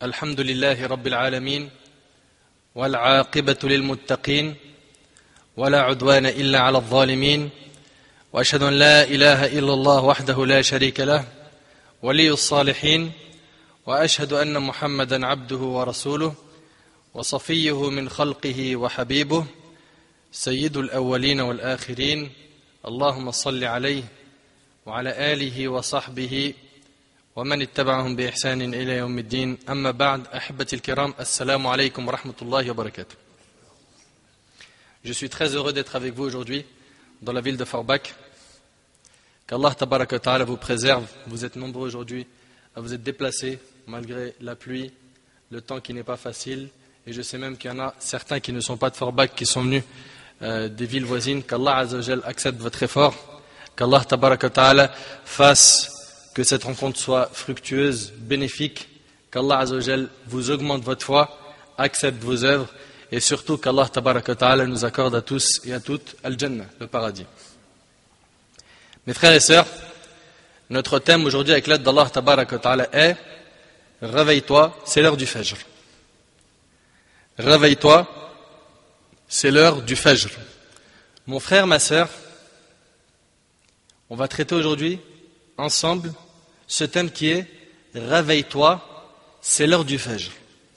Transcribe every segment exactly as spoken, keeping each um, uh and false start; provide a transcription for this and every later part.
الحمد لله رب العالمين والعاقبة للمتقين ولا عدوان إلا على الظالمين وأشهد أن لا إله إلا الله وحده لا شريك له ولي الصالحين وأشهد أن محمدا عبده ورسوله وصفيه من خلقه وحبيبه سيد الأولين والآخرين اللهم صل عليه وعلى آله وصحبه ومن اتبعهم بإحسان إلى يوم الدين أما بعد أحبتي الكرام السلام عليكم ورحمة الله وبركاته. Je suis très heureux d'être avec vous aujourd'hui dans la ville de Forbach. Qu'Allah tabaraka wa ta'ala vous préserve. Vous êtes nombreux aujourd'hui à vous être déplacés malgré la pluie, le temps qui n'est pas facile. Et je sais même qu'il y en a certains qui ne sont pas de Forbach, qui sont venus euh, des villes voisines. Qu'Allah azza wa jal accepte votre effort. Qu'Allah tabaraka wa ta'ala fasse que cette rencontre soit fructueuse, bénéfique. Qu'Allah azza wa jal vous augmente votre foi, accepte vos œuvres. Et surtout qu'Allah tabaraka wa ta'ala nous accorde à tous et à toutes Al-Jannah, le paradis. Mes frères et sœurs, notre thème aujourd'hui avec l'aide d'Allah tabaraka wa ta'ala est « Réveille-toi, c'est l'heure du Fajr ». Réveille-toi, c'est l'heure du Fajr. Mon frère, ma sœur, on va traiter aujourd'hui ensemble ce thème qui est « Réveille-toi, c'est l'heure du Fajr ».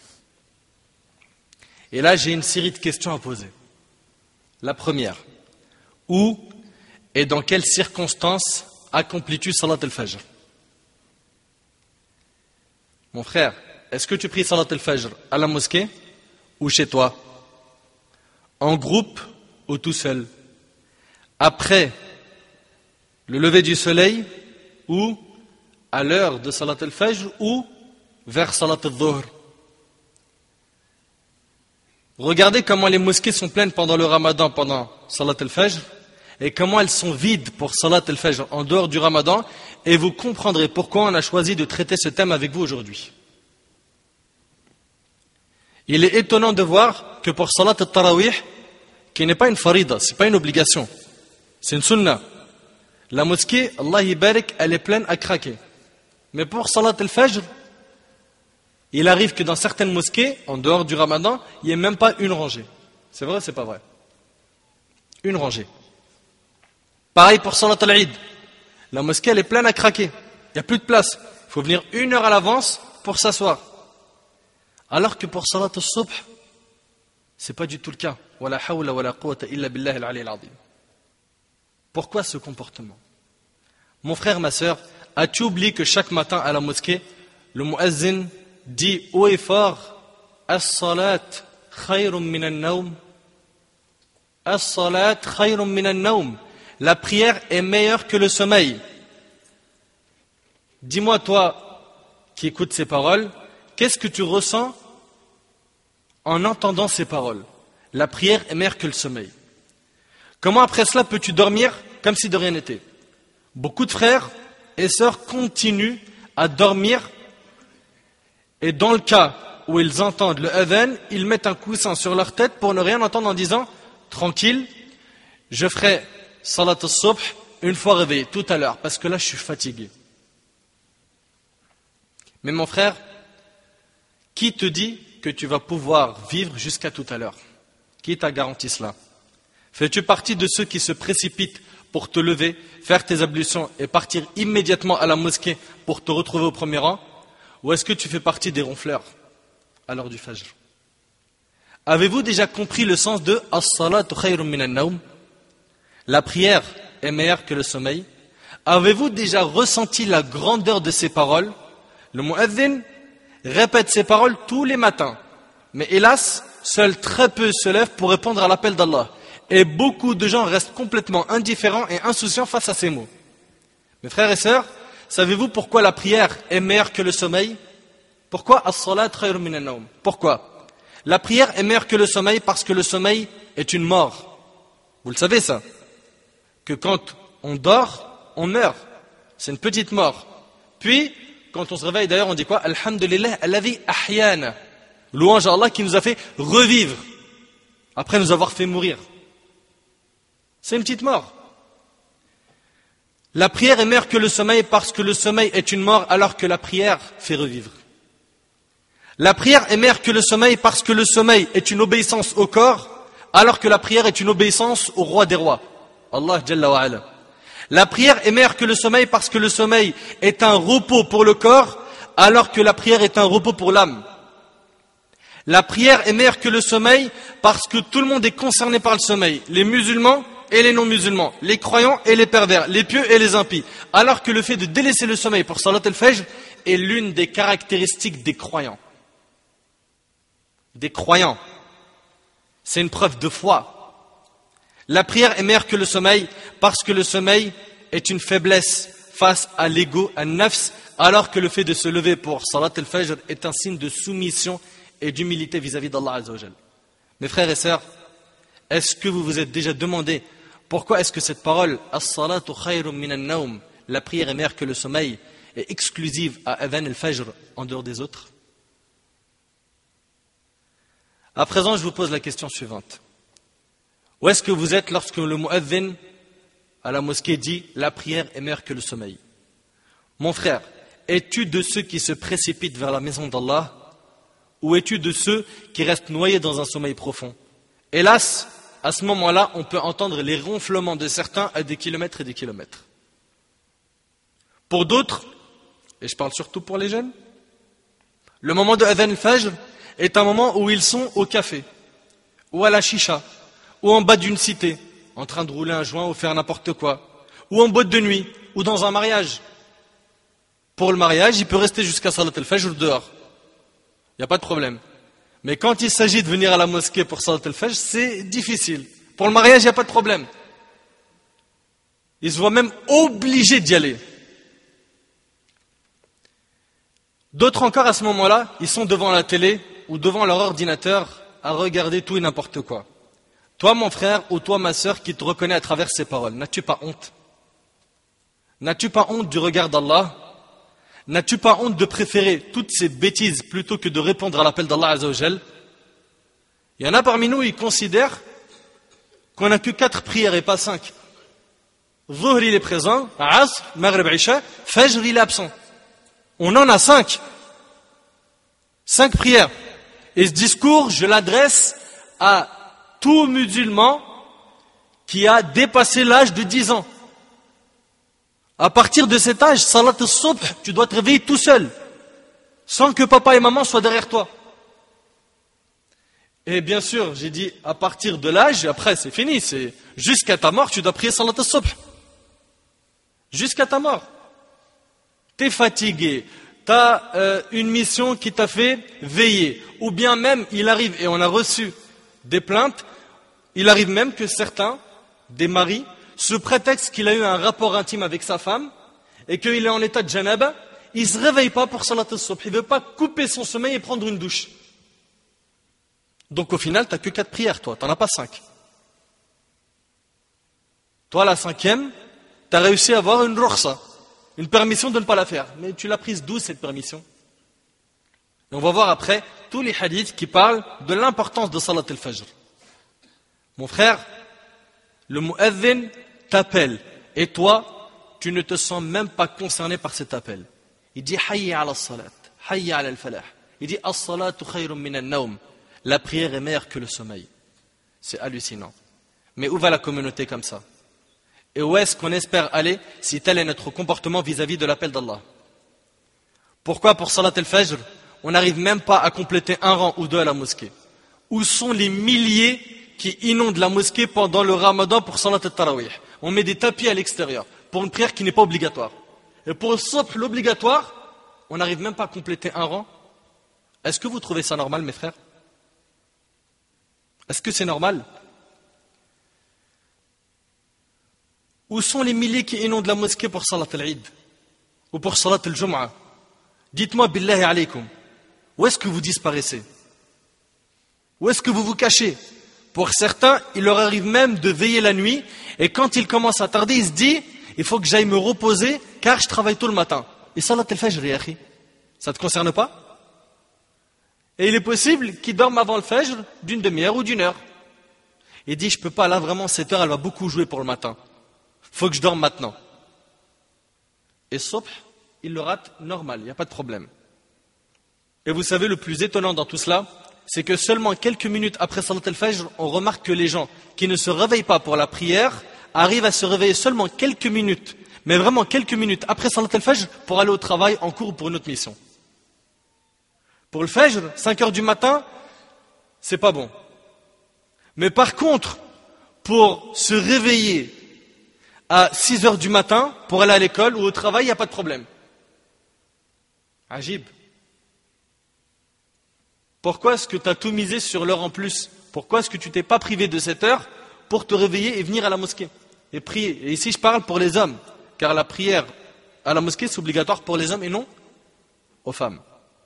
Et là, j'ai une série de questions à poser. La première, où et dans quelles circonstances accomplis-tu Salat al-Fajr? Mon frère, est-ce que tu pries Salat al-Fajr à la mosquée ou chez toi? En groupe ou tout seul? Après le lever du soleil ou à l'heure de Salat al-Fajr ou vers Salat al-Dhuhr? Regardez comment les mosquées sont pleines pendant le Ramadan, pendant Salat al-Fajr, et comment elles sont vides pour Salat al-Fajr en dehors du Ramadan, et vous comprendrez pourquoi on a choisi de traiter ce thème avec vous aujourd'hui. Il est étonnant de voir que pour Salat al-Tarawih, qui n'est pas une farida, ce n'est pas une obligation, c'est une sunnah, la mosquée, Allah y barik, elle est pleine à craquer. Mais pour Salat al-Fajr, il arrive que dans certaines mosquées, en dehors du Ramadan, il n'y ait même pas une rangée. C'est vrai ou c'est pas vrai? Une rangée. Pareil pour Salat al-Eid. La mosquée, elle est pleine à craquer. Il n'y a plus de place. Il faut venir une heure à l'avance pour s'asseoir. Alors que pour Salat al-Subh, ce n'est pas du tout le cas. Wala hawla wala quwwata illa billahi al-ali al-azim. Pourquoi ce comportement? Mon frère, ma sœur, as-tu oublié que chaque matin à la mosquée, le muazzin dit haut et fort As-salat khayrun min al-nawm. As-salat khayrun min al-nawm. La prière est meilleure que le sommeil. Dis-moi, toi qui écoutes ces paroles, qu'est-ce que tu ressens en entendant ces paroles? La prière est meilleure que le sommeil. Comment après cela peux-tu dormir comme si de rien n'était? Beaucoup de frères et sœurs continuent à dormir. Et dans le cas où ils entendent le adhan, ils mettent un coussin sur leur tête pour ne rien entendre en disant « Tranquille, je ferai salat al-subh une fois réveillé, tout à l'heure, parce que là je suis fatigué. » Mais mon frère, qui te dit que tu vas pouvoir vivre jusqu'à tout à l'heure? Qui t'a garanti cela? Fais-tu partie de ceux qui se précipitent pour te lever, faire tes ablutions et partir immédiatement à la mosquée pour te retrouver au premier rang? Ou est-ce que tu fais partie des ronfleurs à l'heure du Fajr? Avez-vous déjà compris le sens de « As-salatu khayrun min al-nawm » ? La prière est meilleure que le sommeil. Avez-vous déjà ressenti la grandeur de ces paroles? Le muazzin répète ces paroles tous les matins. Mais hélas, seuls très peu se lèvent pour répondre à l'appel d'Allah. Et beaucoup de gens restent complètement indifférents et insouciants face à ces mots. Mes frères et sœurs, savez-vous pourquoi la prière est meilleure que le sommeil? Pourquoi as-salat khayrun min al-nawm? Pourquoi? La prière est meilleure que le sommeil parce que le sommeil est une mort. Vous le savez ça? Que quand on dort, on meurt. C'est une petite mort. Puis, quand on se réveille d'ailleurs, on dit quoi? Alhamdulillah, alladhi ahyana. Louange à Allah qui nous a fait revivre après nous avoir fait mourir. C'est une petite mort. La prière est meilleure que le sommeil parce que le sommeil est une mort alors que la prière fait revivre. La prière est meilleure que le sommeil parce que le sommeil est une obéissance au corps, alors que la prière est une obéissance au roi des rois, Allah Jalla wa Ala. La prière est meilleure que le sommeil parce que le sommeil est un repos pour le corps, alors que la prière est un repos pour l'âme. La prière est meilleure que le sommeil parce que tout le monde est concerné par le sommeil, les musulmans et les non-musulmans, les croyants et les pervers, les pieux et les impies. Alors que le fait de délaisser le sommeil pour Salat al-Fajr est l'une des caractéristiques des croyants. Des croyants. C'est une preuve de foi. La prière est meilleure que le sommeil parce que le sommeil est une faiblesse face à l'ego, à nafs, alors que le fait de se lever pour Salat al-Fajr est un signe de soumission et d'humilité vis-à-vis d'Allah Azza wa Jal. Mes frères et sœurs, est-ce que vous vous êtes déjà demandé pourquoi est-ce que cette parole As-salatu khayrun min an-nawm, la prière est meilleure que le sommeil, est exclusive à Adhan al-Fajr en dehors des autres? À présent, je vous pose la question suivante. Où est-ce que vous êtes lorsque le mu'adhin à la mosquée dit la prière est meilleure que le sommeil? Mon frère, es-tu de ceux qui se précipitent vers la maison d'Allah ou es-tu de ceux qui restent noyés dans un sommeil profond? Hélas, à ce moment-là, on peut entendre les ronflements de certains à des kilomètres et des kilomètres. Pour d'autres, et je parle surtout pour les jeunes, le moment de Adhan al-Fajr est un moment où ils sont au café, ou à la chicha, ou en bas d'une cité, en train de rouler un joint ou faire n'importe quoi, ou en boîte de nuit, ou dans un mariage. Pour le mariage, il peut rester jusqu'à Salat al-Fajr dehors. Il n'y a pas de problème. Mais quand il s'agit de venir à la mosquée pour Salat al-Fajr, c'est difficile. Pour le mariage, il n'y a pas de problème. Il se voit même obligé d'y aller. D'autres encore, à ce moment-là, ils sont devant la télé ou devant leur ordinateur à regarder tout et n'importe quoi. Toi, mon frère, ou toi, ma sœur, qui te reconnais à travers ces paroles, n'as-tu pas honte? N'as-tu pas honte du regard d'Allah? N'as-tu pas honte de préférer toutes ces bêtises plutôt que de répondre à l'appel d'Allah Azza wa Jal? Il y en a parmi nous, ils considèrent qu'on n'a que quatre prières et pas cinq. Zuhr, il est présent, Asr, Maghrib, Isha, Fajr, il est absent. On en a cinq. Cinq prières. Et ce discours, je l'adresse à tout musulman qui a dépassé l'âge de dix ans. À partir de cet âge, Salat al-Subh, tu dois te réveiller tout seul, sans que papa et maman soient derrière toi. Et bien sûr, j'ai dit à partir de l'âge, après c'est fini, c'est jusqu'à ta mort, tu dois prier Salat al-Subh. Jusqu'à ta mort. T'es fatigué, t'as euh, une mission qui t'a fait veiller, ou bien même, il arrive, et on a reçu des plaintes, il arrive même que certains, des maris, sous prétexte qu'il a eu un rapport intime avec sa femme et qu'il est en état de janaba, il ne se réveille pas pour Salat al-Subh. Il ne veut pas couper son sommeil et prendre une douche. Donc au final, tu n'as que quatre prières, toi. Tu n'en as pas cinq. Toi, la cinquième, tu as réussi à avoir une rukhsa, une permission de ne pas la faire. Mais tu l'as prise d'où, cette permission? Et on va voir après tous les hadiths qui parlent de l'importance de Salat al-Fajr. Mon frère, le mu'adhin t'appelle et toi, tu ne te sens même pas concerné par cet appel. Il dit hayya ala salat, hayya ala al-falah. Il dit as-salatu khayrun min an-nawm. La prière est meilleure que le sommeil. C'est hallucinant. Mais où va la communauté comme ça? Et où est-ce qu'on espère aller si tel est notre comportement vis-à-vis de l'appel d'Allah? Pourquoi pour Salat al-Fajr, on n'arrive même pas à compléter un rang ou deux à la mosquée? Où sont les milliers qui inondent la mosquée pendant le ramadan pour Salat al-Tarawih? On met des tapis à l'extérieur pour une prière qui n'est pas obligatoire. Et pour le Subh, l'obligatoire, on n'arrive même pas à compléter un rang. Est-ce que vous trouvez ça normal, mes frères? Est-ce que c'est normal? Où sont les milliers qui inondent la mosquée pour Salat al-Eid ou pour Salat al-Jum'ah? Dites-moi, billahi alaykum, où est-ce que vous disparaissez? Où est-ce que vous vous cachez? Pour certains, il leur arrive même de veiller la nuit, et quand il commence à tarder, il se dit, il faut que j'aille me reposer, car je travaille tôt le matin. Et Salat al-Fajr, ya akhi, ça ne te concerne pas? Et il est possible qu'il dorme avant le Fajr d'une demi-heure ou d'une heure. Il dit, je ne peux pas, là vraiment, cette heure, elle va beaucoup jouer pour le matin. Il faut que je dorme maintenant. Et Subh, il le rate normal, il n'y a pas de problème. Et vous savez, le plus étonnant dans tout cela, c'est que seulement quelques minutes après Salat al-Fajr, on remarque que les gens qui ne se réveillent pas pour la prière arrivent à se réveiller seulement quelques minutes, mais vraiment quelques minutes après Salat al-Fajr pour aller au travail, en cours pour une autre mission. Pour le Fajr, cinq heures du matin, c'est pas bon. Mais par contre, pour se réveiller à six heures du matin, pour aller à l'école ou au travail, il n'y a pas de problème. Ajib. Pourquoi est-ce que tu as tout misé sur l'heure en plus? Pourquoi est-ce que tu t'es pas privé de cette heure pour te réveiller et venir à la mosquée et prier? Et ici je parle pour les hommes, car la prière à la mosquée c'est obligatoire pour les hommes et non aux femmes.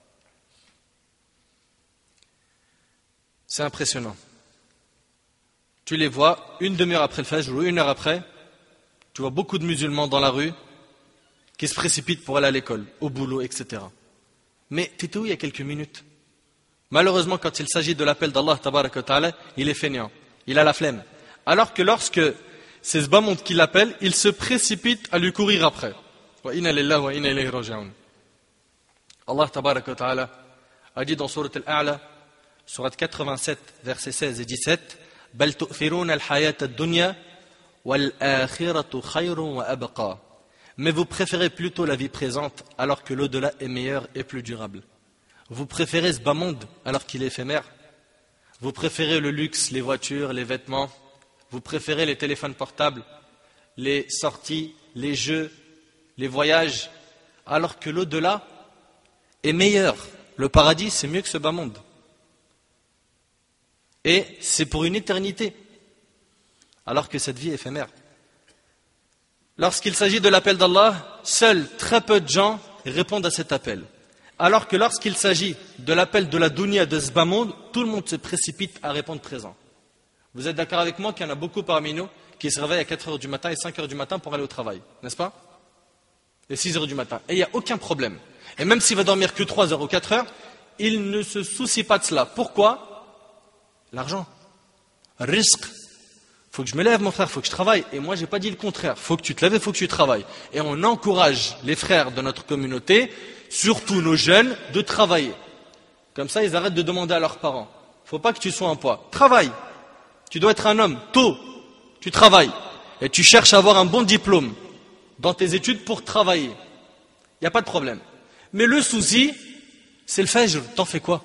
C'est impressionnant. Tu les vois une demi-heure après le Fajr ou une heure après, tu vois beaucoup de musulmans dans la rue qui se précipitent pour aller à l'école, au boulot, et cetera. Mais tu étais où il y a quelques minutes? Malheureusement, quand il s'agit de l'appel d'Allah, tabaraka wa ta'ala, il est fainéant, il a la flemme. Alors que lorsque c'est ce bas monde qui l'appelle, il se précipite à lui courir après. Wa inna lillahi wa inna ilayhi raji'un. Allah tabaraka wa ta'ala a dit dans Surat Al-A'la, Surat quatre-vingt-sept, versets seize et dix-sept, Bal tu'thiruna al-hayata ad-dunya wal-akhiratu khayrun wa abqa. Mais vous préférez plutôt la vie présente alors que l'au-delà est meilleur et plus durable. Vous préférez ce bas monde alors qu'il est éphémère. Vous préférez le luxe, les voitures, les vêtements. Vous préférez les téléphones portables, les sorties, les jeux, les voyages, alors que l'au-delà est meilleur. Le paradis, c'est mieux que ce bas monde. Et c'est pour une éternité, alors que cette vie est éphémère. Lorsqu'il s'agit de l'appel d'Allah, seuls très peu de gens répondent à cet appel. Alors que lorsqu'il s'agit de l'appel de la dunya, de ce bas monde, tout le monde se précipite à répondre présent. Vous êtes d'accord avec moi qu'il y en a beaucoup parmi nous qui se réveillent à quatre heures du matin et cinq heures du matin pour aller au travail, n'est-ce pas? Et six heures du matin. Et il n'y a aucun problème. Et même s'il va dormir que trois heures ou quatre heures, il ne se soucie pas de cela. Pourquoi? L'argent. Risque. Il faut que je me lève, mon frère, il faut que je travaille. Et moi, je n'ai pas dit le contraire. Il faut que tu te lèves, il faut que tu travailles. Et on encourage les frères de notre communauté, surtout nos jeunes, de travailler. Comme ça, ils arrêtent de demander à leurs parents. Il ne faut pas que tu sois un poids. Travaille. Tu dois être un homme. Tôt, tu travailles. Et tu cherches à avoir un bon diplôme dans tes études pour travailler. Il n'y a pas de problème. Mais le souci, c'est le Fajr. T'en fais quoi?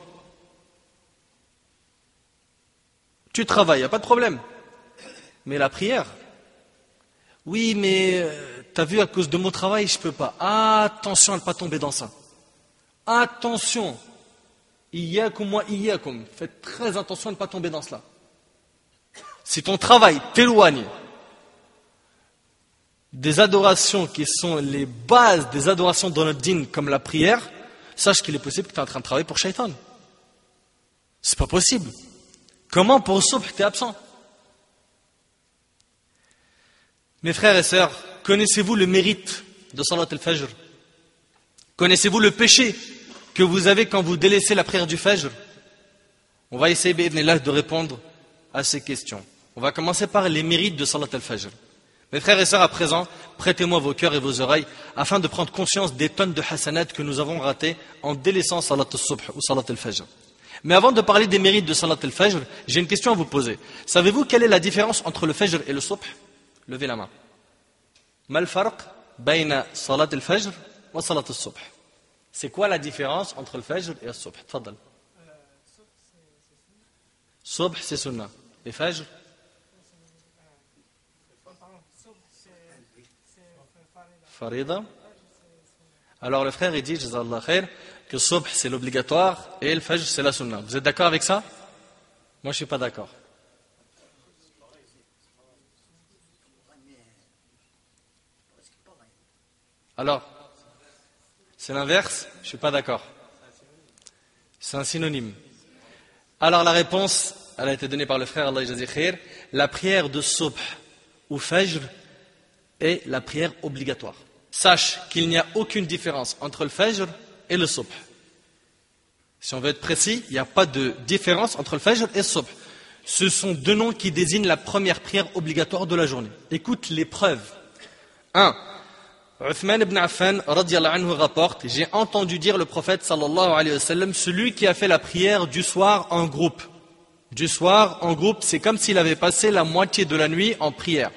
Tu travailles, il n'y a pas de problème. Mais la prière, oui, mais euh, tu as vu, à cause de mon travail, je ne peux pas. Attention à ne pas tomber dans ça. Attention. Iyyakum wa iyyakum. Faites très attention à ne pas tomber dans cela. Si ton travail t'éloigne des adorations qui sont les bases des adorations dans notre dîn, comme la prière, sache qu'il est possible que tu es en train de travailler pour Shaitan. C'est pas possible. Comment pour Subh tu es absent? Mes frères et sœurs, connaissez-vous le mérite de Salat al-Fajr? Connaissez-vous le péché que vous avez quand vous délaissez la prière du Fajr? On va essayer bi'idhnillah de répondre à ces questions. On va commencer par les mérites de Salat al-Fajr. Mes frères et sœurs, à présent, prêtez-moi vos cœurs et vos oreilles afin de prendre conscience des tonnes de hasanat que nous avons ratées en délaissant Salat al-Subh ou Salat al-Fajr. Mais avant de parler des mérites de Salat al-Fajr, j'ai une question à vous poser. Savez-vous quelle est la différence entre le Fajr et le Subh? Levez la main. Mal farq bayna Salat al-Fajr wa Salat al-Subh. C'est quoi la différence entre le Fajr et le Subh? Tfadal. Subh c'est sunnah. Et Fajr? Farida. Alors le frère il dit, Jazallah khair, que Subh c'est l'obligatoire et le Fajr c'est la sunnah. Vous êtes d'accord avec ça? Moi je suis pas d'accord. Alors, c'est l'inverse? Je suis pas d'accord. C'est un synonyme. Alors la réponse, elle a été donnée par le frère Allah Jazi khair. La prière de Subh ou Fajr est la prière obligatoire. Sache qu'il n'y a aucune différence entre le Fajr et le Subh. Si on veut être précis, il n'y a pas de différence entre le Fajr et le Subh. Ce sont deux noms qui désignent la première prière obligatoire de la journée. Écoute les preuves. un. Uthman ibn Affan radiyallahu anhu rapporte, j'ai entendu dire le prophète sallallahu alayhi wa sallam, celui qui a fait la prière du soir en groupe. Du soir en groupe, c'est comme s'il avait passé la moitié de la nuit en prière.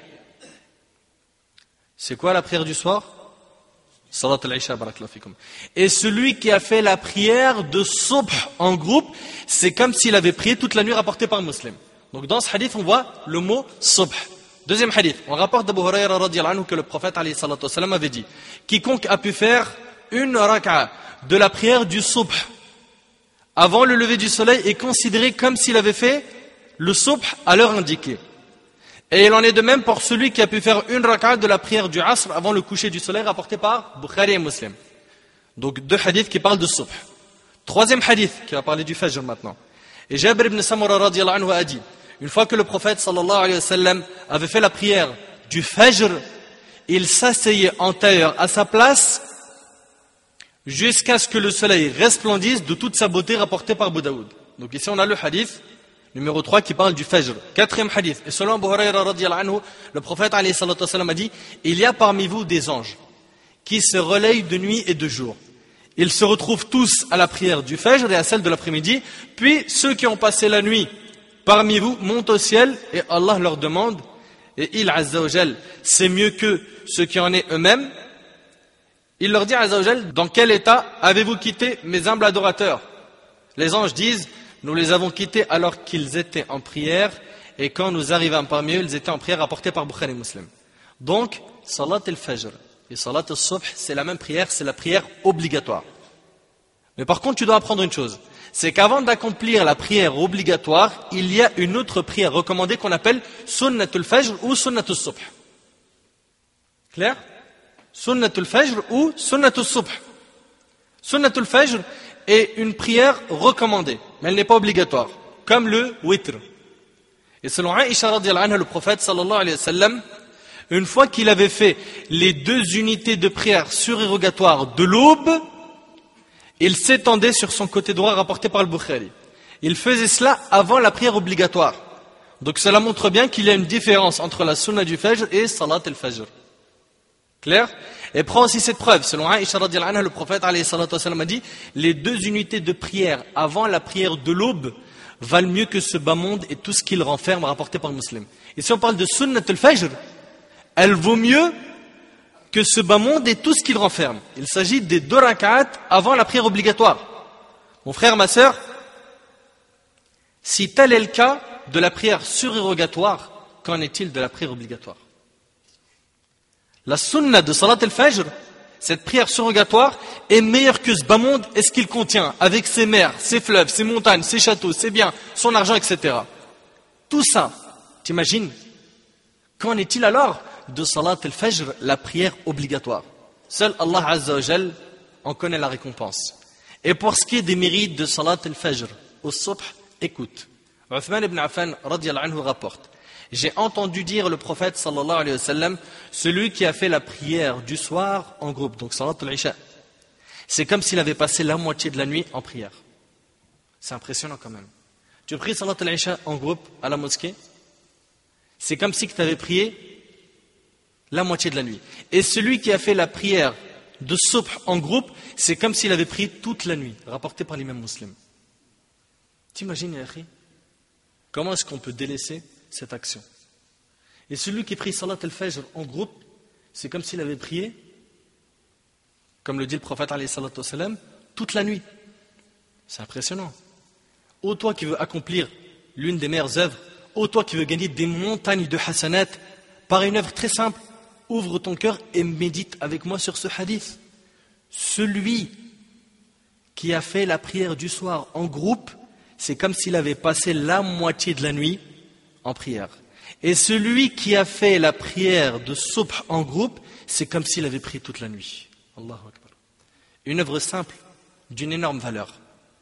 C'est quoi la prière du soir? Salat al-Isha, barakallahu fikum. Et celui qui a fait la prière de subh en groupe, c'est comme s'il avait prié toute la nuit, rapporté par un musulman. Donc dans ce hadith, on voit le mot subh. Deuxième hadith, on rapporte d'Abu Hurayra radiyallahu anhu que le prophète alayhi salatu wassalam avait dit, quiconque a pu faire une raka'a de la prière du subh avant le lever du soleil est considéré comme s'il avait fait le subh à l'heure indiquée. Et il en est de même pour celui qui a pu faire une raka'a de la prière du asr avant le coucher du soleil, rapporté par Bukhari et Muslim. Donc deux hadiths qui parlent de subh. Troisième hadith qui va parler du fajr maintenant. Et Jabir ibn Samura radiyallahu anhu a dit, une fois que le prophète sallallahu alayhi wa sallam avait fait la prière du fajr, il s'asseyait en tailleur à sa place jusqu'à ce que le soleil resplendisse de toute sa beauté, rapportée par Abu Daoud. Donc ici on a le hadith numéro trois qui parle du fajr. Quatrième hadith, et selon Abu Hurayra radiyallahu anhu, le prophète alayhi salatu wa sallam a dit, il y a parmi vous des anges qui se relayent de nuit et de jour. Ils se retrouvent tous à la prière du fajr et à celle de l'après-midi, puis ceux qui ont passé la nuit parmi vous montent au ciel et Allah leur demande, et il, Azza wa Jal, c'est mieux que ceux qui en est eux-mêmes. Il leur dit, Azza wa Jal, dans quel état avez-vous quitté mes humbles adorateurs? Les anges disent, nous les avons quittés alors qu'ils étaient en prière, et quand nous arrivâmes parmi eux, ils étaient en prière, rapportée par Bukhari et Muslim. Donc, Salat al-Fajr et Salat al-Subh, c'est la même prière, c'est la prière obligatoire. Mais par contre, tu dois apprendre une chose, c'est qu'avant d'accomplir la prière obligatoire, il y a une autre prière recommandée qu'on appelle Sunnatul Fajr ou Sunnatul Subh. Clair? Sunnatul Fajr ou Sunnatul Subh. Sunnatul Fajr est une prière recommandée, mais elle n'est pas obligatoire, comme le witr. Et selon Aïcha radiyallahu anha, le prophète sallallahu alayhi wa sallam, une fois qu'il avait fait les deux unités de prière surérogatoires de l'aube, il s'étendait sur son côté droit, rapporté par le Bukhari. Il faisait cela avant la prière obligatoire. Donc cela montre bien qu'il y a une différence entre la sunna du fajr et salat al-fajr. Clair? Et prends aussi cette preuve. Selon Aïcha radiyallahu anha, le prophète alayhi salatu wassalam a dit, les deux unités de prière avant la prière de l'aube valent mieux que ce bas monde et tout ce qu'il renferme, rapporté par le musulman. Et si on parle de sunnat al-fajr, elle vaut mieux que ce bas monde et tout ce qu'il renferme. Il s'agit des deux rak'at avant la prière obligatoire. Mon frère, ma sœur, si tel est le cas de la prière surérogatoire, qu'en est-il de la prière obligatoire? La sunna de Salat al-Fajr, cette prière surrogatoire, est meilleure que ce bas monde et ce qu'il contient, avec ses mers, ses fleuves, ses montagnes, ses châteaux, ses biens, son argent, et cetera. Tout ça, t'imagines? Qu'en est-il alors de Salat al-Fajr, la prière obligatoire? Seul Allah Azza wa Jal en connaît la récompense. Et pour ce qui est des mérites de Salat al-Fajr au Subh, écoute. Uthman ibn Affan radiyallahu anhu rapporte, j'ai entendu dire le prophète sallallahu alayhi wa sallam, celui qui a fait la prière du soir en groupe, donc Salat al-Isha, c'est comme s'il avait passé la moitié de la nuit en prière. C'est impressionnant quand même. Tu pries Salat al-Isha en groupe à la mosquée, c'est comme si tu avais prié la moitié de la nuit. Et celui qui a fait la prière de Subh en groupe, c'est comme s'il avait prié toute la nuit, rapporté par l'imam muslim. T'imagines, Yahri, comment est-ce qu'on peut délaisser cette action? Et celui qui prie Salat al-Fajr en groupe, c'est comme s'il avait prié, comme le dit le prophète alayhi salatu wassalam, toute la nuit. C'est impressionnant. Ô toi qui veux accomplir l'une des meilleures œuvres, ô toi qui veux gagner des montagnes de hasanat, par une œuvre très simple, ouvre ton cœur et médite avec moi sur ce hadith. Celui qui a fait la prière du soir en groupe, c'est comme s'il avait passé la moitié de la nuit en prière. Et celui qui a fait la prière de Subh en groupe, c'est comme s'il avait prié toute la nuit. Allahu Akbar. Une œuvre simple, d'une énorme valeur.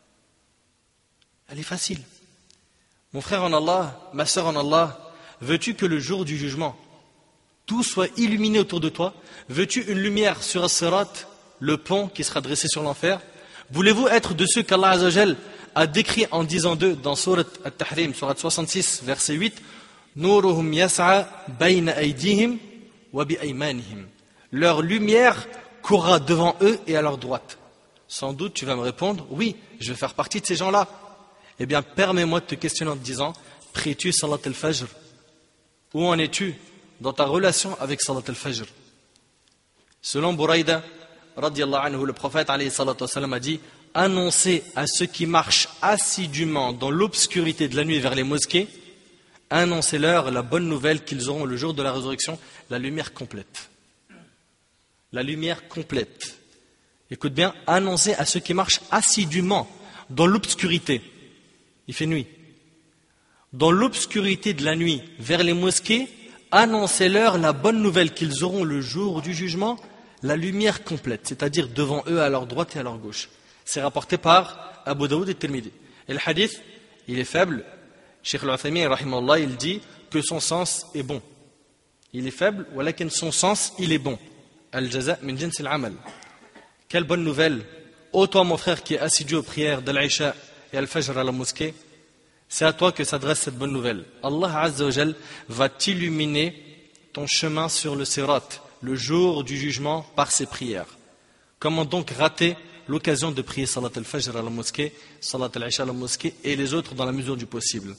Elle est facile. Mon frère en Allah, ma sœur en Allah, veux-tu que le jour du jugement, tout soit illuminé autour de toi? Veux-tu une lumière sur As-Sirat, le pont qui sera dressé sur l'enfer? Voulez-vous être de ceux qu'Allah Azza wa Jal a décrit en disant d'eux dans Surat At-Tahrim, Surat soixante-six, verset huit, Nuruhum yas'a bayna aydihim wa bi aymanihim. leur lumière courra devant eux et à leur droite. Sans doute tu vas me répondre, oui, je vais faire partie de ces gens-là. Eh bien, permets-moi de te questionner en te disant, pries-tu salat al-fajr? Où en es-tu dans ta relation avec salat al-fajr? Selon Buraïda, radiallahu anhu, le prophète alayhi salatu wassalam, a dit, annoncez à ceux qui marchent assidûment dans l'obscurité de la nuit vers les mosquées, annoncez-leur la bonne nouvelle qu'ils auront le jour de la résurrection, la lumière complète. La lumière complète. Écoute bien, annoncez à ceux qui marchent assidûment dans l'obscurité. Il fait nuit. Dans l'obscurité de la nuit vers les mosquées, annoncez-leur la bonne nouvelle qu'ils auront le jour du jugement, la lumière complète, c'est-à-dire devant eux, à leur droite et à leur gauche. C'est rapporté par Abu Daoud et Tirmidhi. Et le hadith, il est faible. Cheikh Al-Uthaymin, rahimahullah, il dit que son sens est bon. Il est faible, walakin son sens, il est bon. Al-jaza' min jins al-amal. Quelle bonne nouvelle. Ô toi, mon frère, qui est assidu aux prières de l'Aïcha et Al-Fajr à la mosquée, c'est à toi que s'adresse cette bonne nouvelle. Allah Azza wa Jal va t'illuminer ton chemin sur le Sirat, le jour du jugement, par ses prières. Comment donc rater l'occasion de prier Salat al-Fajr à la mosquée, Salat al-Isha à la mosquée et les autres dans la mesure du possible?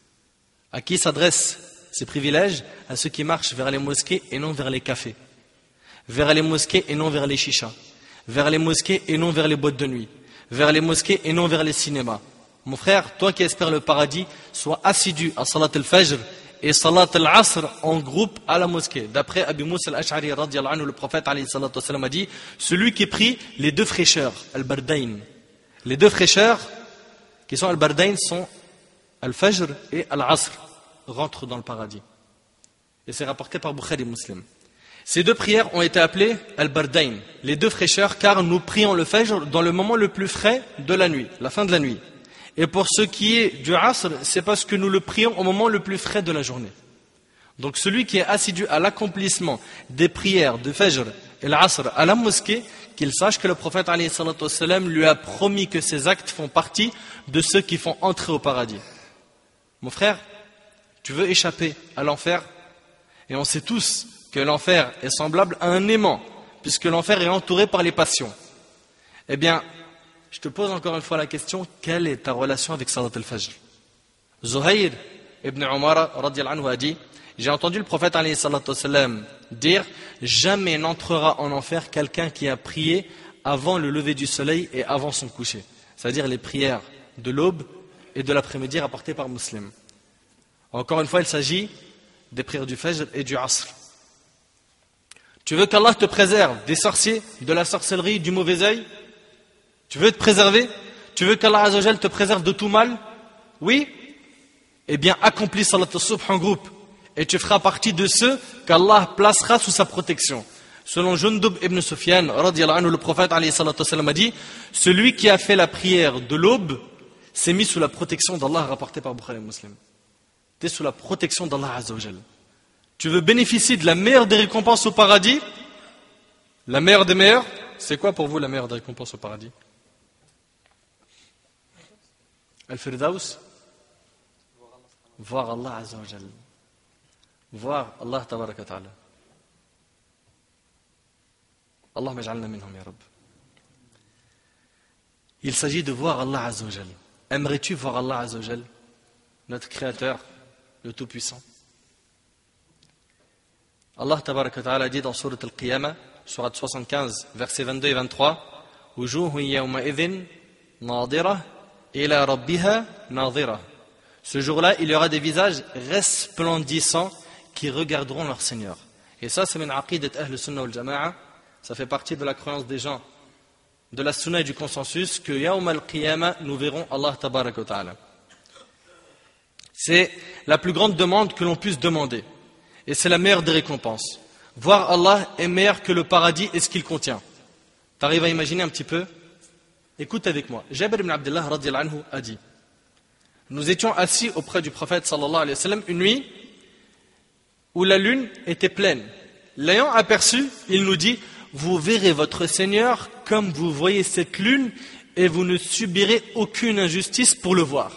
À qui s'adressent ces privilèges? À ceux qui marchent vers les mosquées et non vers les cafés, vers les mosquées et non vers les chichas, vers les mosquées et non vers les boîtes de nuit, vers les mosquées et non vers les cinémas. Mon frère, toi qui espères le paradis, sois assidu à Salat al-Fajr et Salat al-Asr en groupe à la mosquée. D'après Abu Moussa al-Ash'ari radiyallahu anhu, le prophète alayhi salatu wassalam a dit, celui qui prie les deux fraîcheurs, al-Bardain. Les deux fraîcheurs qui sont al-Bardain sont al-Fajr et al-Asr, rentrent dans le paradis. Et c'est rapporté par Bukhari et Muslim. Ces deux prières ont été appelées al-Bardain, les deux fraîcheurs, car nous prions le Fajr dans le moment le plus frais de la nuit, la fin de la nuit. Et pour ce qui est du Asr, c'est parce que nous le prions au moment le plus frais de la journée. Donc celui qui est assidu à l'accomplissement des prières de Fajr et l'Asr à la mosquée, qu'il sache que le prophète alayhi salatu wassalam lui a promis que ces actes font partie de ceux qui font entrer au paradis. Mon frère, tu veux échapper à l'enfer, et on sait tous que l'enfer est semblable à un aimant, puisque l'enfer est entouré par les passions. Eh bien, je te pose encore une fois la question, quelle est ta relation avec Salat al-Fajr? Zuhayr ibn Umar radiyallahu anhu a dit, j'ai entendu le prophète alayhi salatu wassalam dire, jamais n'entrera en enfer quelqu'un qui a prié avant le lever du soleil et avant son coucher. C'est-à-dire les prières de l'aube et de l'après-midi rapportées par Muslim. Encore une fois, il s'agit des prières du Fajr et du Asr. Tu veux qu'Allah te préserve des sorciers, de la sorcellerie, du mauvais œil? Tu veux te préserver? Tu veux qu'Allah Azza wa Jal te préserve de tout mal? Oui? Eh bien, accomplis Salat al-Subh en groupe. Et tu feras partie de ceux qu'Allah placera sous sa protection. Selon Jundub ibn Sufyan, radiyallahu anhu, le prophète alayhi salatu wassalam a dit, celui qui a fait la prière de l'aube s'est mis sous la protection d'Allah, rapporté par Bukhari et Muslim. Tu es sous la protection d'Allah Azza wa Jal. Tu veux bénéficier de la meilleure des récompenses au paradis? La meilleure des meilleures? C'est quoi pour vous la meilleure des récompenses au paradis? Al-Firdaus? Voir Allah Azza wa Jal. Voir Allah Tabaraka wa Ta'ala. Allahumma ij'alna minhum ya Rabb. Il s'agit de voir Allah Azza wa Jal. Aimerais-tu voir Allah Azza wa Jal, notre Créateur, le Tout-Puissant? Allah Tabaraka wa Ta'ala dit dans Surat Al-Qiyamah, Surat soixante-quinze, versets vingt-deux et vingt-trois, Wujuhun yawma idhin nadira ila rabbiha nadira. Ce jour-là, il y aura des visages resplendissants qui regarderont leur Seigneur. Et ça, c'est min aqidat ahl sunnah wal jama'a. Ça fait partie de la croyance des gens de la sunna et du consensus que yawm al-qiyamah, nous verrons Allah Tabaraka wa Ta'ala. C'est la plus grande demande que l'on puisse demander. Et c'est la meilleure des récompenses. Voir Allah est meilleur que le paradis et ce qu'il contient. Tu arrives à imaginer un petit peu? Écoute avec moi. Jabir ibn Abdullah radiyallahu anhu a dit, nous étions assis auprès du prophète sallallahu alayhi wa sallam une nuit où la lune était pleine. L'ayant aperçu, il nous dit, vous verrez votre Seigneur comme vous voyez cette lune et vous ne subirez aucune injustice pour le voir.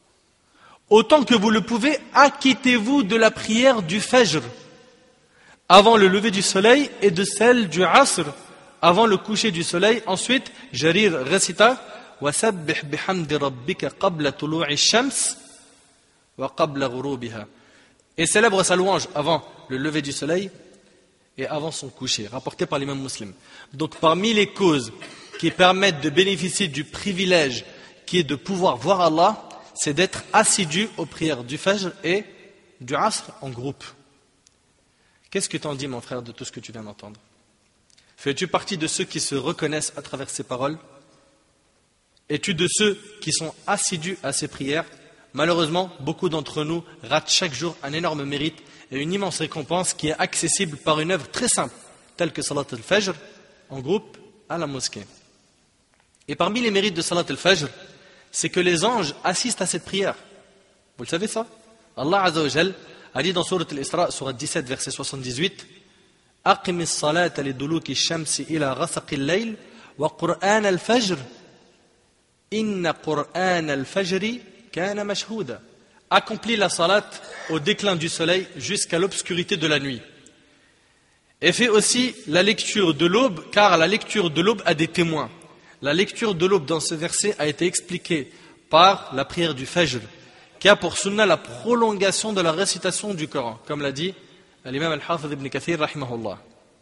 Autant que vous le pouvez, acquittez-vous de la prière du Fajr. avant le lever du soleil et de celle du asr avant le coucher du soleil. Ensuite, Jarir récita وَسَبِّحْ بِحَمْدِ رَبِّكَ قَبْلَ طُلُوعِ الشَّمْسِ وَقَبْلَ غُرُوبِهَا. Et célèbre sa louange avant le lever du soleil et avant son coucher, rapporté par l'imam Muslim. Donc parmi les causes qui permettent de bénéficier du privilège qui est de pouvoir voir Allah, c'est d'être assidu aux prières du Fajr et du Asr en groupe. Qu'est-ce que t'en dis, mon frère, de tout ce que tu viens d'entendre? Fais-tu partie de ceux qui se reconnaissent à travers ces paroles? Es-tu de ceux qui sont assidus à ces prières? Malheureusement, beaucoup d'entre nous ratent chaque jour un énorme mérite et une immense récompense qui est accessible par une œuvre très simple, telle que Salat al-Fajr, en groupe, à la mosquée. Et parmi les mérites de Salat al-Fajr, c'est que les anges assistent à cette prière. Vous le savez ça? Allah Azza wa Jal a dit dans Sourate Al-Isra, Sourate dix-sept, verset soixante-dix-huit, أقم الصلاة لدلوك الشمس إلى غسق الليل وقرآن الفجر إن قرآن الفجر كان مشهودا. Accomplis la salat au déclin du soleil jusqu'à l'obscurité de la nuit. Et fais aussi la lecture de l'aube, car la lecture de l'aube a des témoins. La lecture de l'aube dans ce verset a été expliquée par la prière du Fajr, qui a pour sunna la prolongation de la récitation du Coran, comme l'a dit l'imam al-Hafidh ibn Kathir rahimahullah.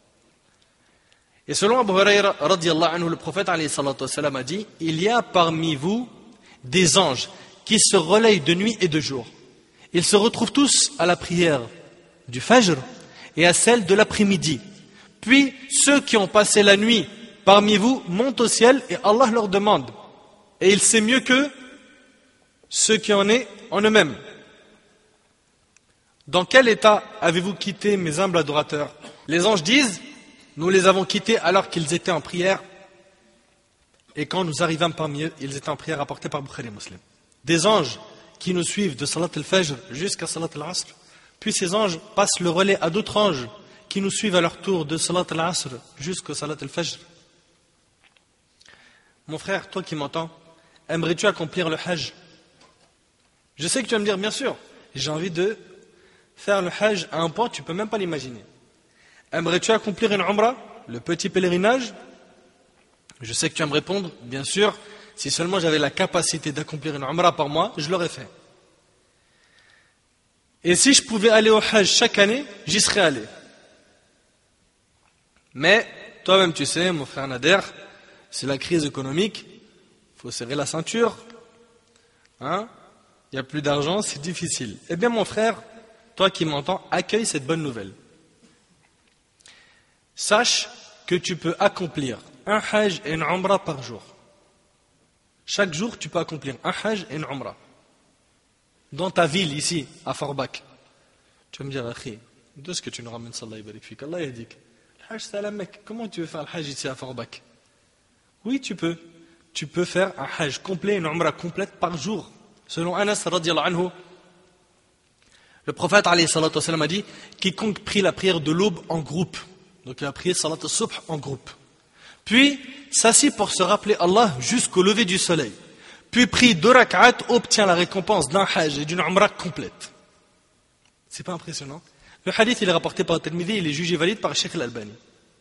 Et selon Abu Hurayra radiyallahu anhu, le prophète alayhi salatu wassalam a dit: il y a parmi vous des anges qui se relayent de nuit et de jour. Ils se retrouvent tous à la prière du Fajr et à celle de l'après-midi. Puis ceux qui ont passé la nuit parmi vous montent au ciel et Allah leur demande. Et il sait mieux que ceux qui en est en eux-mêmes. Dans quel état avez-vous quitté mes humbles adorateurs? Les anges disent: nous les avons quittés alors qu'ils étaient en prière. Et quand nous arrivâmes parmi eux, ils étaient en prière, rapportée par Bukhari et Muslim. Des anges qui nous suivent de Salat al-Fajr jusqu'à Salat al-Asr. Puis ces anges passent le relais à d'autres anges qui nous suivent à leur tour de Salat al-Asr jusqu'au Salat al-Fajr. Mon frère, toi qui m'entends, aimerais-tu accomplir le Hajj? Je sais que tu vas me dire, bien sûr, j'ai envie de faire le Hajj à un point, tu ne peux même pas l'imaginer. Aimerais-tu accomplir une Umrah, le petit pèlerinage? Je sais que tu vas me répondre, bien sûr, si seulement j'avais la capacité d'accomplir une Umrah par mois, je l'aurais fait. Et si je pouvais aller au Hajj chaque année, j'y serais allé. Mais, toi-même tu sais, mon frère Nader, c'est la crise économique, il faut serrer la ceinture, hein? Il n'y a plus d'argent, c'est difficile. Eh bien mon frère, toi qui m'entends, accueille cette bonne nouvelle. Sache que tu peux accomplir un Hajj et une Umrah par jour. Chaque jour, tu peux accomplir un Hajj et une Umrah. Dans ta ville, ici, à Forbach. Tu vas me dire, Akhi, d'où est-ce que tu nous ramènes ça, Allah yabarik fik? Allah yadik. Le Hajj, c'est à la Mecque. Comment tu veux faire le Hajj ici à Forbach? Oui, tu peux. Tu peux faire un Hajj complet, une Umrah complète par jour. Selon Anas radiyallahu anhu, le prophète alayhi salatu wassalam a dit: quiconque prie la prière de l'aube en groupe, donc il a prié salat al-subh en groupe, puis s'assit pour se rappeler Allah jusqu'au lever du soleil, puis prie deux rak'at, obtient la récompense d'un Hajj et d'une Umrah complète. C'est pas impressionnant? Le hadith il est rapporté par Tirmidhi, il est jugé valide par Cheikh al-Albani.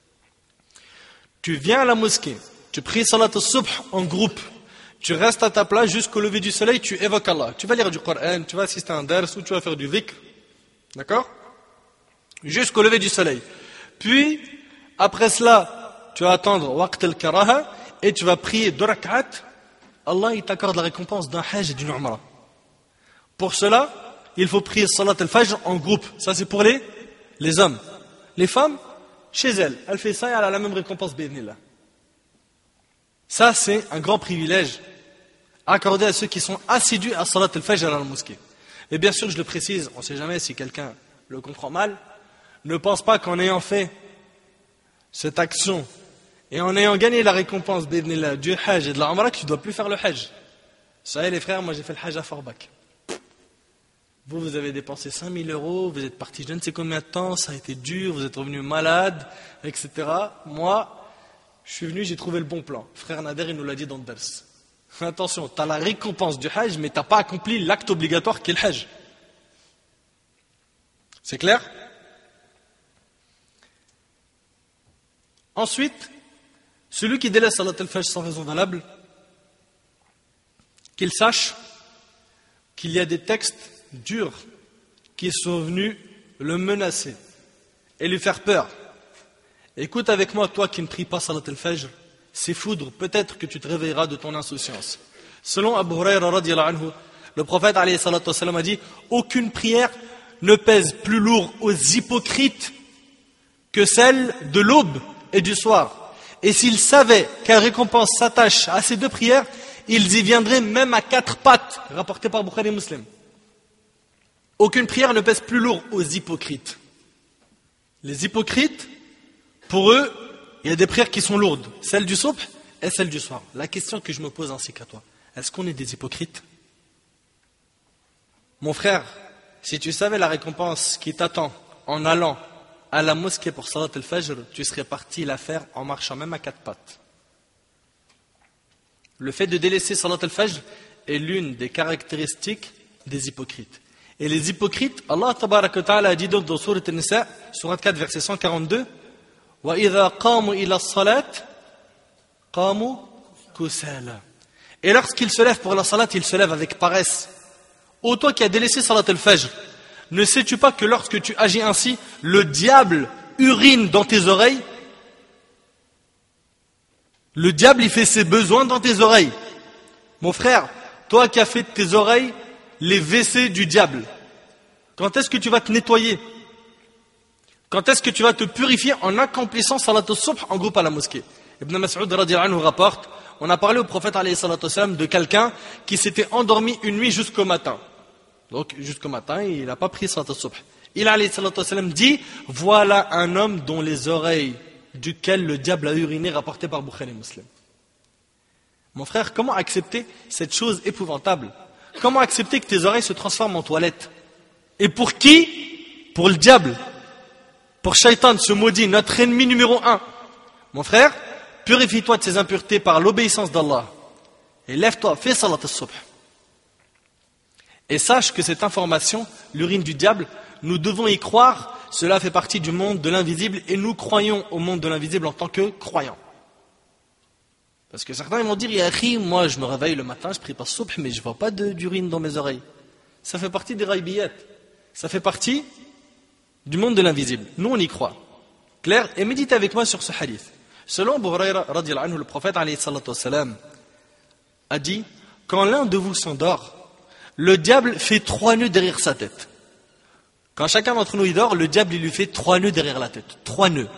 Tu viens à la mosquée, tu pries salat al-subh en groupe, tu restes à ta place jusqu'au lever du soleil, tu évoques Allah. Tu vas lire du Coran, tu vas assister à un dars ou tu vas faire du dhikr. D'accord? Jusqu'au lever du soleil. Puis, après cela, tu vas attendre waqt al-karaha et tu vas prier deux rak'at. Allah il t'accorde la récompense d'un Hajj et d'une Umrah. Pour cela, il faut prier Salat al-Fajr en groupe. Ça c'est pour les, les hommes. Les femmes, chez elles, elle fait ça et elle a la même récompense bi'idhnillah. Ça, c'est un grand privilège accordé à ceux qui sont assidus à Salat al-Fajr à la mosquée. Et bien sûr, je le précise, on ne sait jamais si quelqu'un le comprend mal, ne pense pas qu'en ayant fait cette action et en ayant gagné la récompense bi'idhnillah du Hajj et de la Umrah, que tu ne dois plus faire le Hajj. Ça y est les frères, moi j'ai fait le Hajj à Forbach. Vous, vous avez dépensé cinq mille euros, vous êtes parti je ne sais combien de temps, ça a été dur, vous êtes revenu malade, et cetera. Moi, je suis venu, j'ai trouvé le bon plan. Frère Nader, il nous l'a dit dans le dars. Attention, tu as la récompense du Hajj, mais tu n'as pas accompli l'acte obligatoire qui est le Hajj. C'est clair? Ensuite, celui qui délaisse Salat al-Fajr sans raison valable, qu'il sache qu'il y a des textes durs qui sont venus le menacer et lui faire peur. Écoute avec moi, toi qui ne pries pas Salat al-Fajr, ces foudres, peut-être que tu te réveilleras de ton insouciance. Selon Abu Hurayra radiyallahu anhu, le prophète alayhi salatu wassalam a dit « Aucune prière ne pèse plus lourd aux hypocrites que celle de l'aube et du soir. Et s'ils savaient quelle récompense s'attache à ces deux prières, ils y viendraient même à quatre pattes. » Rapporté par Bukhari et Muslim. Aucune prière ne pèse plus lourd aux hypocrites. Les hypocrites, pour eux, il y a des prières qui sont lourdes. Celle du subh et celle du soir. La question que je me pose ainsi qu'à toi, est-ce qu'on est des hypocrites? Mon frère, si tu savais la récompense qui t'attend en allant à la mosquée pour Salat al-Fajr, tu serais parti la faire en marchant même à quatre pattes. Le fait de délaisser Salat al-Fajr est l'une des caractéristiques des hypocrites. Et les hypocrites, Allah tabaraka wa ta'ala a dit donc dans Sourate An-Nisa, Sourate quatre, verset cent quarante-deux, وَإِذَا قَامُوا إِلَى الصَّلَاةِ قَامُوا كُسَالًا. Et lorsqu'ils se lèvent pour la salat, ils se lèvent avec paresse. Ô toi qui as délaissé Salat al-Fajr, ne sais-tu pas que lorsque tu agis ainsi, le diable urine dans tes oreilles? Le diable, il fait ses besoins dans tes oreilles. Mon frère, toi qui as fait de tes oreilles les W C du diable, quand est-ce que tu vas te nettoyer? Quand est-ce que tu vas te purifier en accomplissant Salat al-Subh en groupe à la mosquée? Ibn Mas'ud radiyallahu anhu rapporte, on a parlé au prophète alayhi salatu wassalam de quelqu'un qui s'était endormi une nuit jusqu'au matin. Donc jusqu'au matin, il n'a pas pris Salat al-Subh. Il alayhi salatu wassalam dit, voilà un homme dont les oreilles duquel le diable a uriné, rapporté par Bukhari et Muslim. Mon frère, comment accepter cette chose épouvantable? Comment accepter que tes oreilles se transforment en toilette? Et pour qui? Pour le diable. Pour Shaitan, ce maudit, notre ennemi numéro un. Mon frère, purifie-toi de ces impuretés par l'obéissance d'Allah. Et lève-toi, fais Salat al-Subh. Et sache que cette information, l'urine du diable, nous devons y croire. Cela fait partie du monde de l'invisible et nous croyons au monde de l'invisible en tant que croyants. Parce que certains ils vont dire, Yahi, moi je me réveille le matin, je prie pas subh, mais je vois pas de- d'urine dans mes oreilles. Ça fait partie des raïbiyat. Ça fait partie du monde de l'invisible. Nous on y croit. Clair? Et méditez avec moi sur ce hadith. Selon Abu Hurayra radiyallahu anhu, le prophète alayhi salatu wassalam a dit, quand l'un de vous s'endort, le diable fait trois nœuds derrière sa tête. Quand chacun d'entre nous y dort, le diable il lui fait trois nœuds derrière la tête. Trois nœuds.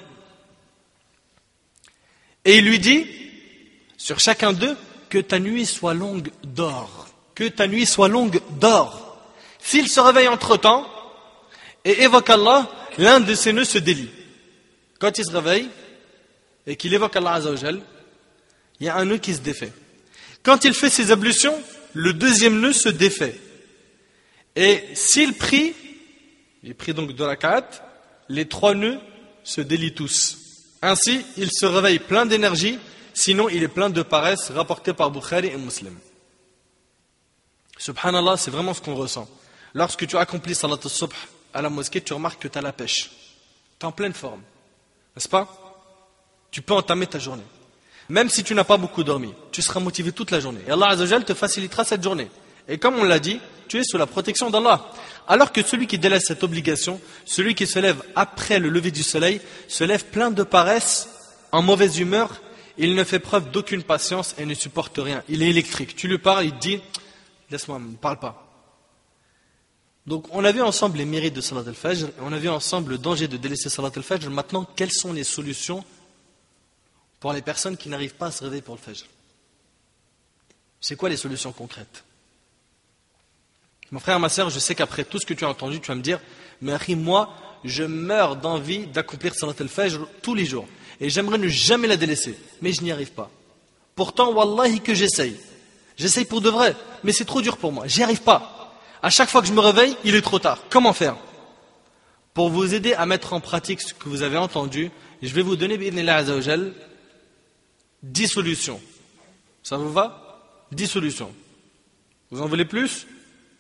Et il lui dit, sur chacun d'eux, que ta nuit soit longue d'or. Que ta nuit soit longue d'or. S'il se réveille entre-temps et évoque Allah, l'un de ses nœuds se délie. Quand il se réveille et qu'il évoque Allah Azza wa Jal, il y a un nœud qui se défait. Quand il fait ses ablutions, le deuxième nœud se défait. Et s'il prie, il prie donc de rakat, les trois nœuds se délient tous. Ainsi, il se réveille plein d'énergie, sinon il est plein de paresse, rapporté par Bukhari et Muslim. Subhanallah, c'est vraiment ce qu'on ressent. Lorsque tu accomplis Salat al-Subh à la mosquée, tu remarques que tu as la pêche. Tu es en pleine forme. N'est-ce pas? Tu peux entamer ta journée. Même si tu n'as pas beaucoup dormi, tu seras motivé toute la journée. Et Allah Azza wa Jal te facilitera cette journée. Et comme on l'a dit, tu es sous la protection d'Allah. Alors que celui qui délaisse cette obligation, celui qui se lève après le lever du soleil, se lève plein de paresse, en mauvaise humeur, il ne fait preuve d'aucune patience et ne supporte rien. Il est électrique. Tu lui parles, il te dit, laisse-moi, ne parle pas. Donc on a vu ensemble les mérites de Salat al-Fajr, et on a vu ensemble le danger de délaisser Salat al-Fajr. Maintenant, quelles sont les solutions pour les personnes qui n'arrivent pas à se réveiller pour le Fajr? C'est quoi les solutions concrètes? Mon frère, ma soeur, je sais qu'après tout ce que tu as entendu, tu vas me dire, mais Akhi, moi, je meurs d'envie d'accomplir Salat al-Fajr tous les jours. Et j'aimerais ne jamais la délaisser, mais je n'y arrive pas. Pourtant, wallahi que j'essaye. J'essaye pour de vrai, mais c'est trop dur pour moi, j'y arrive pas. À chaque fois que je me réveille, il est trop tard. Comment faire? Pour vous aider à mettre en pratique ce que vous avez entendu, je vais vous donner, bi'idhnillah azza wa jal, dix solutions. Ça vous va? dix solutions. Vous en voulez plus?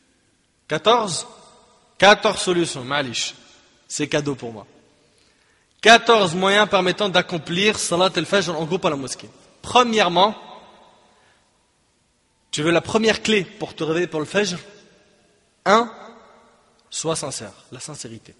quatorze? quatorze solutions, malish. C'est cadeau pour moi. quatorze moyens permettant d'accomplir Salat al-Fajr en groupe à la mosquée. Premièrement, tu veux la première clé pour te réveiller pour le Fajr? Un, sois sincère, la sincérité.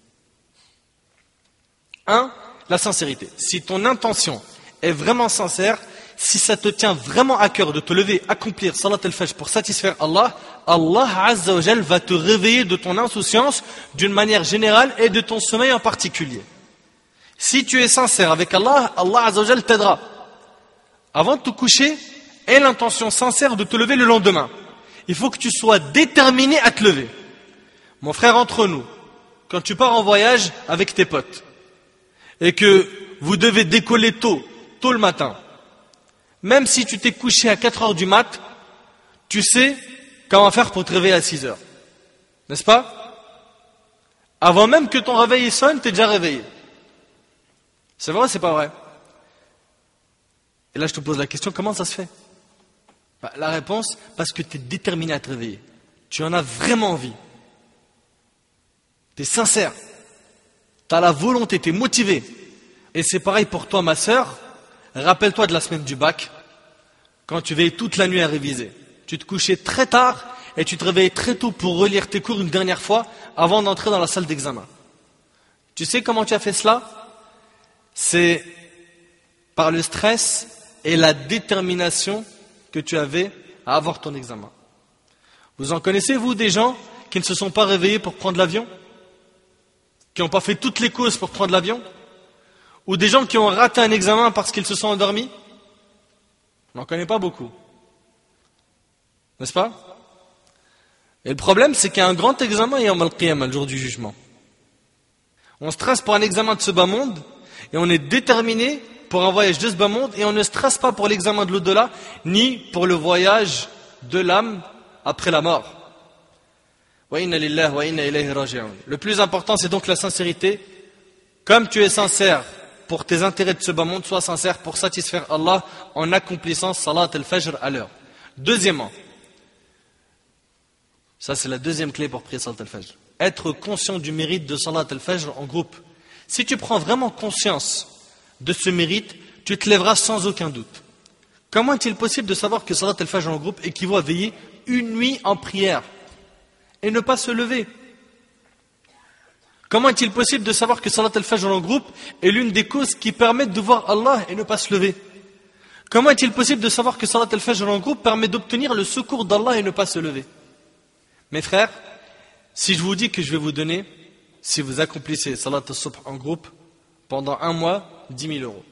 Un, la sincérité. Si ton intention est vraiment sincère, si ça te tient vraiment à cœur de te lever, accomplir Salat al-Fajr pour satisfaire Allah, Allah Azza wa Jal va te réveiller de ton insouciance d'une manière générale et de ton sommeil en particulier. Si tu es sincère avec Allah, Allah Azza wa Jal t'aidera. Avant de te coucher, aie l'intention sincère de te lever le lendemain. Il faut que tu sois déterminé à te lever. Mon frère, entre nous, quand tu pars en voyage avec tes potes et que vous devez décoller tôt, tôt le matin, même si tu t'es couché à quatre heures du mat, tu sais comment faire pour te réveiller à six heures. N'est-ce pas? Avant même que ton réveil sonne, tu es déjà réveillé. C'est vrai ou c'est pas vrai? Et là je te pose la question, comment ça se fait? Bah, la réponse, parce que tu es déterminé à te réveiller. Tu en as vraiment envie. Tu es sincère. Tu as la volonté, tu es motivé. Et c'est pareil pour toi ma sœur. Rappelle-toi de la semaine du bac, quand tu veillais toute la nuit à réviser. Tu te couchais très tard et tu te réveillais très tôt pour relire tes cours une dernière fois avant d'entrer dans la salle d'examen. Tu sais comment tu as fait cela? C'est par le stress et la détermination que tu avais à avoir ton examen. Vous en connaissez, vous, des gens qui ne se sont pas réveillés pour prendre l'avion? Qui n'ont pas fait toutes les causes pour prendre l'avion? Ou des gens qui ont raté un examen parce qu'ils se sont endormis? On n'en connaît pas beaucoup. N'est-ce pas? Et le problème, c'est qu'il y a un grand examen et Yawm al-Qiyamah, le jour du jugement. On stresse pour un examen de ce bas monde et on est déterminé pour un voyage de ce bas monde et on ne stresse pas pour l'examen de l'au-delà ni pour le voyage de l'âme après la mort. Wa inna lillahi wa inna ilayhi raji'un. Le plus important, c'est donc la sincérité. Comme tu es sincère pour tes intérêts de ce bas monde, sois sincère pour satisfaire Allah en accomplissant Salat al-Fajr à l'heure. Deuxièmement, ça c'est la deuxième clé pour prier Salat al-Fajr, être conscient du mérite de Salat al-Fajr en groupe. Si tu prends vraiment conscience de ce mérite, tu te lèveras sans aucun doute. Comment est-il possible de savoir que Salat al-Fajr en groupe équivaut à veiller une nuit en prière et ne pas se lever? Comment est-il possible de savoir que Salat al-Fajr en groupe est l'une des causes qui permettent de voir Allah et ne pas se lever? Comment est-il possible de savoir que Salat al-Fajr en groupe permet d'obtenir le secours d'Allah et ne pas se lever? Mes frères, si je vous dis que je vais vous donner, si vous accomplissez Salat al-Subh en groupe, pendant un mois, dix mille euros.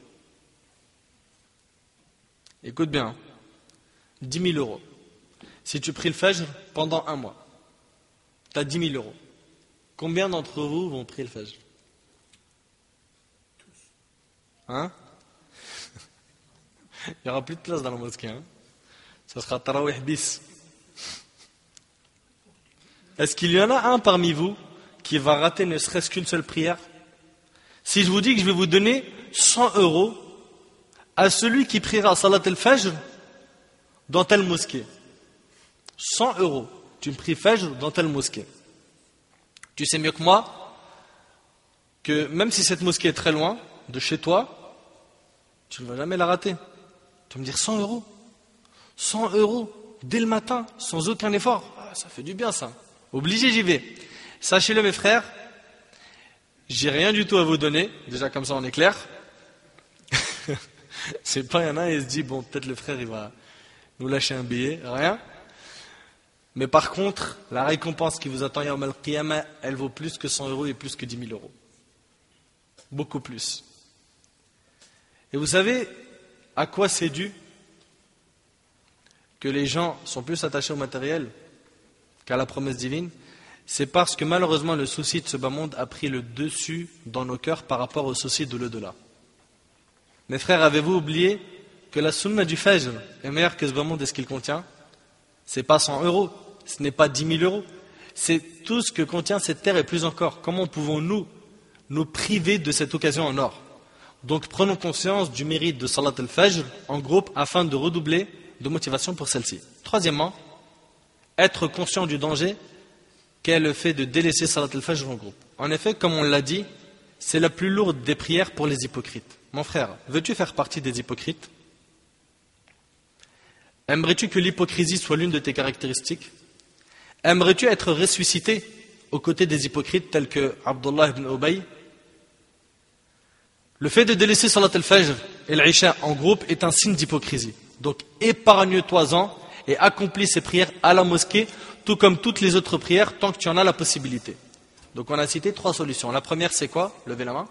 Écoute bien, dix mille euros. Si tu pries le Fajr pendant un mois, tu as dix mille euros. Combien d'entre vous vont prier le Fajr? Hein? Il n'y aura plus de place dans la mosquée. Hein? Ça sera Tarawih bis. Est-ce qu'il y en a un parmi vous qui va rater ne serait-ce qu'une seule prière? Si je vous dis que je vais vous donner cent euros à celui qui priera Salat al-Fajr dans telle mosquée. cent euros. Tu me pries Fajr dans telle mosquée. Tu sais mieux que moi que même si cette mosquée est très loin de chez toi, tu ne vas jamais la rater. Tu vas me dire cent euros. cent euros dès le matin, sans aucun effort. Ah, ça fait du bien ça. Obligé, j'y vais. Sachez-le mes frères, j'ai rien du tout à vous donner. Déjà comme ça on est clair. C'est pas, il y en a et il se dit, bon peut-être le frère il va nous lâcher un billet. Rien. Mais par contre, la récompense qui vous attend Yawm al-Qiyamah, elle vaut plus que cent euros et plus que dix mille euros. Beaucoup plus. Et vous savez à quoi c'est dû que les gens sont plus attachés au matériel qu'à la promesse divine? C'est parce que malheureusement le souci de ce bas monde a pris le dessus dans nos cœurs par rapport au souci de l'au-delà. Mes frères, avez-vous oublié que la sunna du Fajr est meilleure que ce bas monde et ce qu'il contient? C'est pas cent euros, ce n'est pas dix mille euros. C'est tout ce que contient cette terre et plus encore. Comment pouvons-nous nous priver de cette occasion en or? Donc prenons conscience du mérite de Salat al-Fajr en groupe afin de redoubler de motivation pour celle-ci. Troisièmement, être conscient du danger qu'est le fait de délaisser Salat al-Fajr en groupe. En effet, comme on l'a dit, c'est la plus lourde des prières pour les hypocrites. Mon frère, veux-tu faire partie des hypocrites? Aimerais-tu que l'hypocrisie soit l'une de tes caractéristiques? Aimerais-tu être ressuscité aux côtés des hypocrites tels que Abdullah ibn Ubay? Le fait de délaisser Salat al-Fajr et l'Isha en groupe est un signe d'hypocrisie. Donc épargne-toi-en et accomplis ces prières à la mosquée, tout comme toutes les autres prières, tant que tu en as la possibilité. Donc on a cité trois solutions. La première, c'est quoi? Levez la main.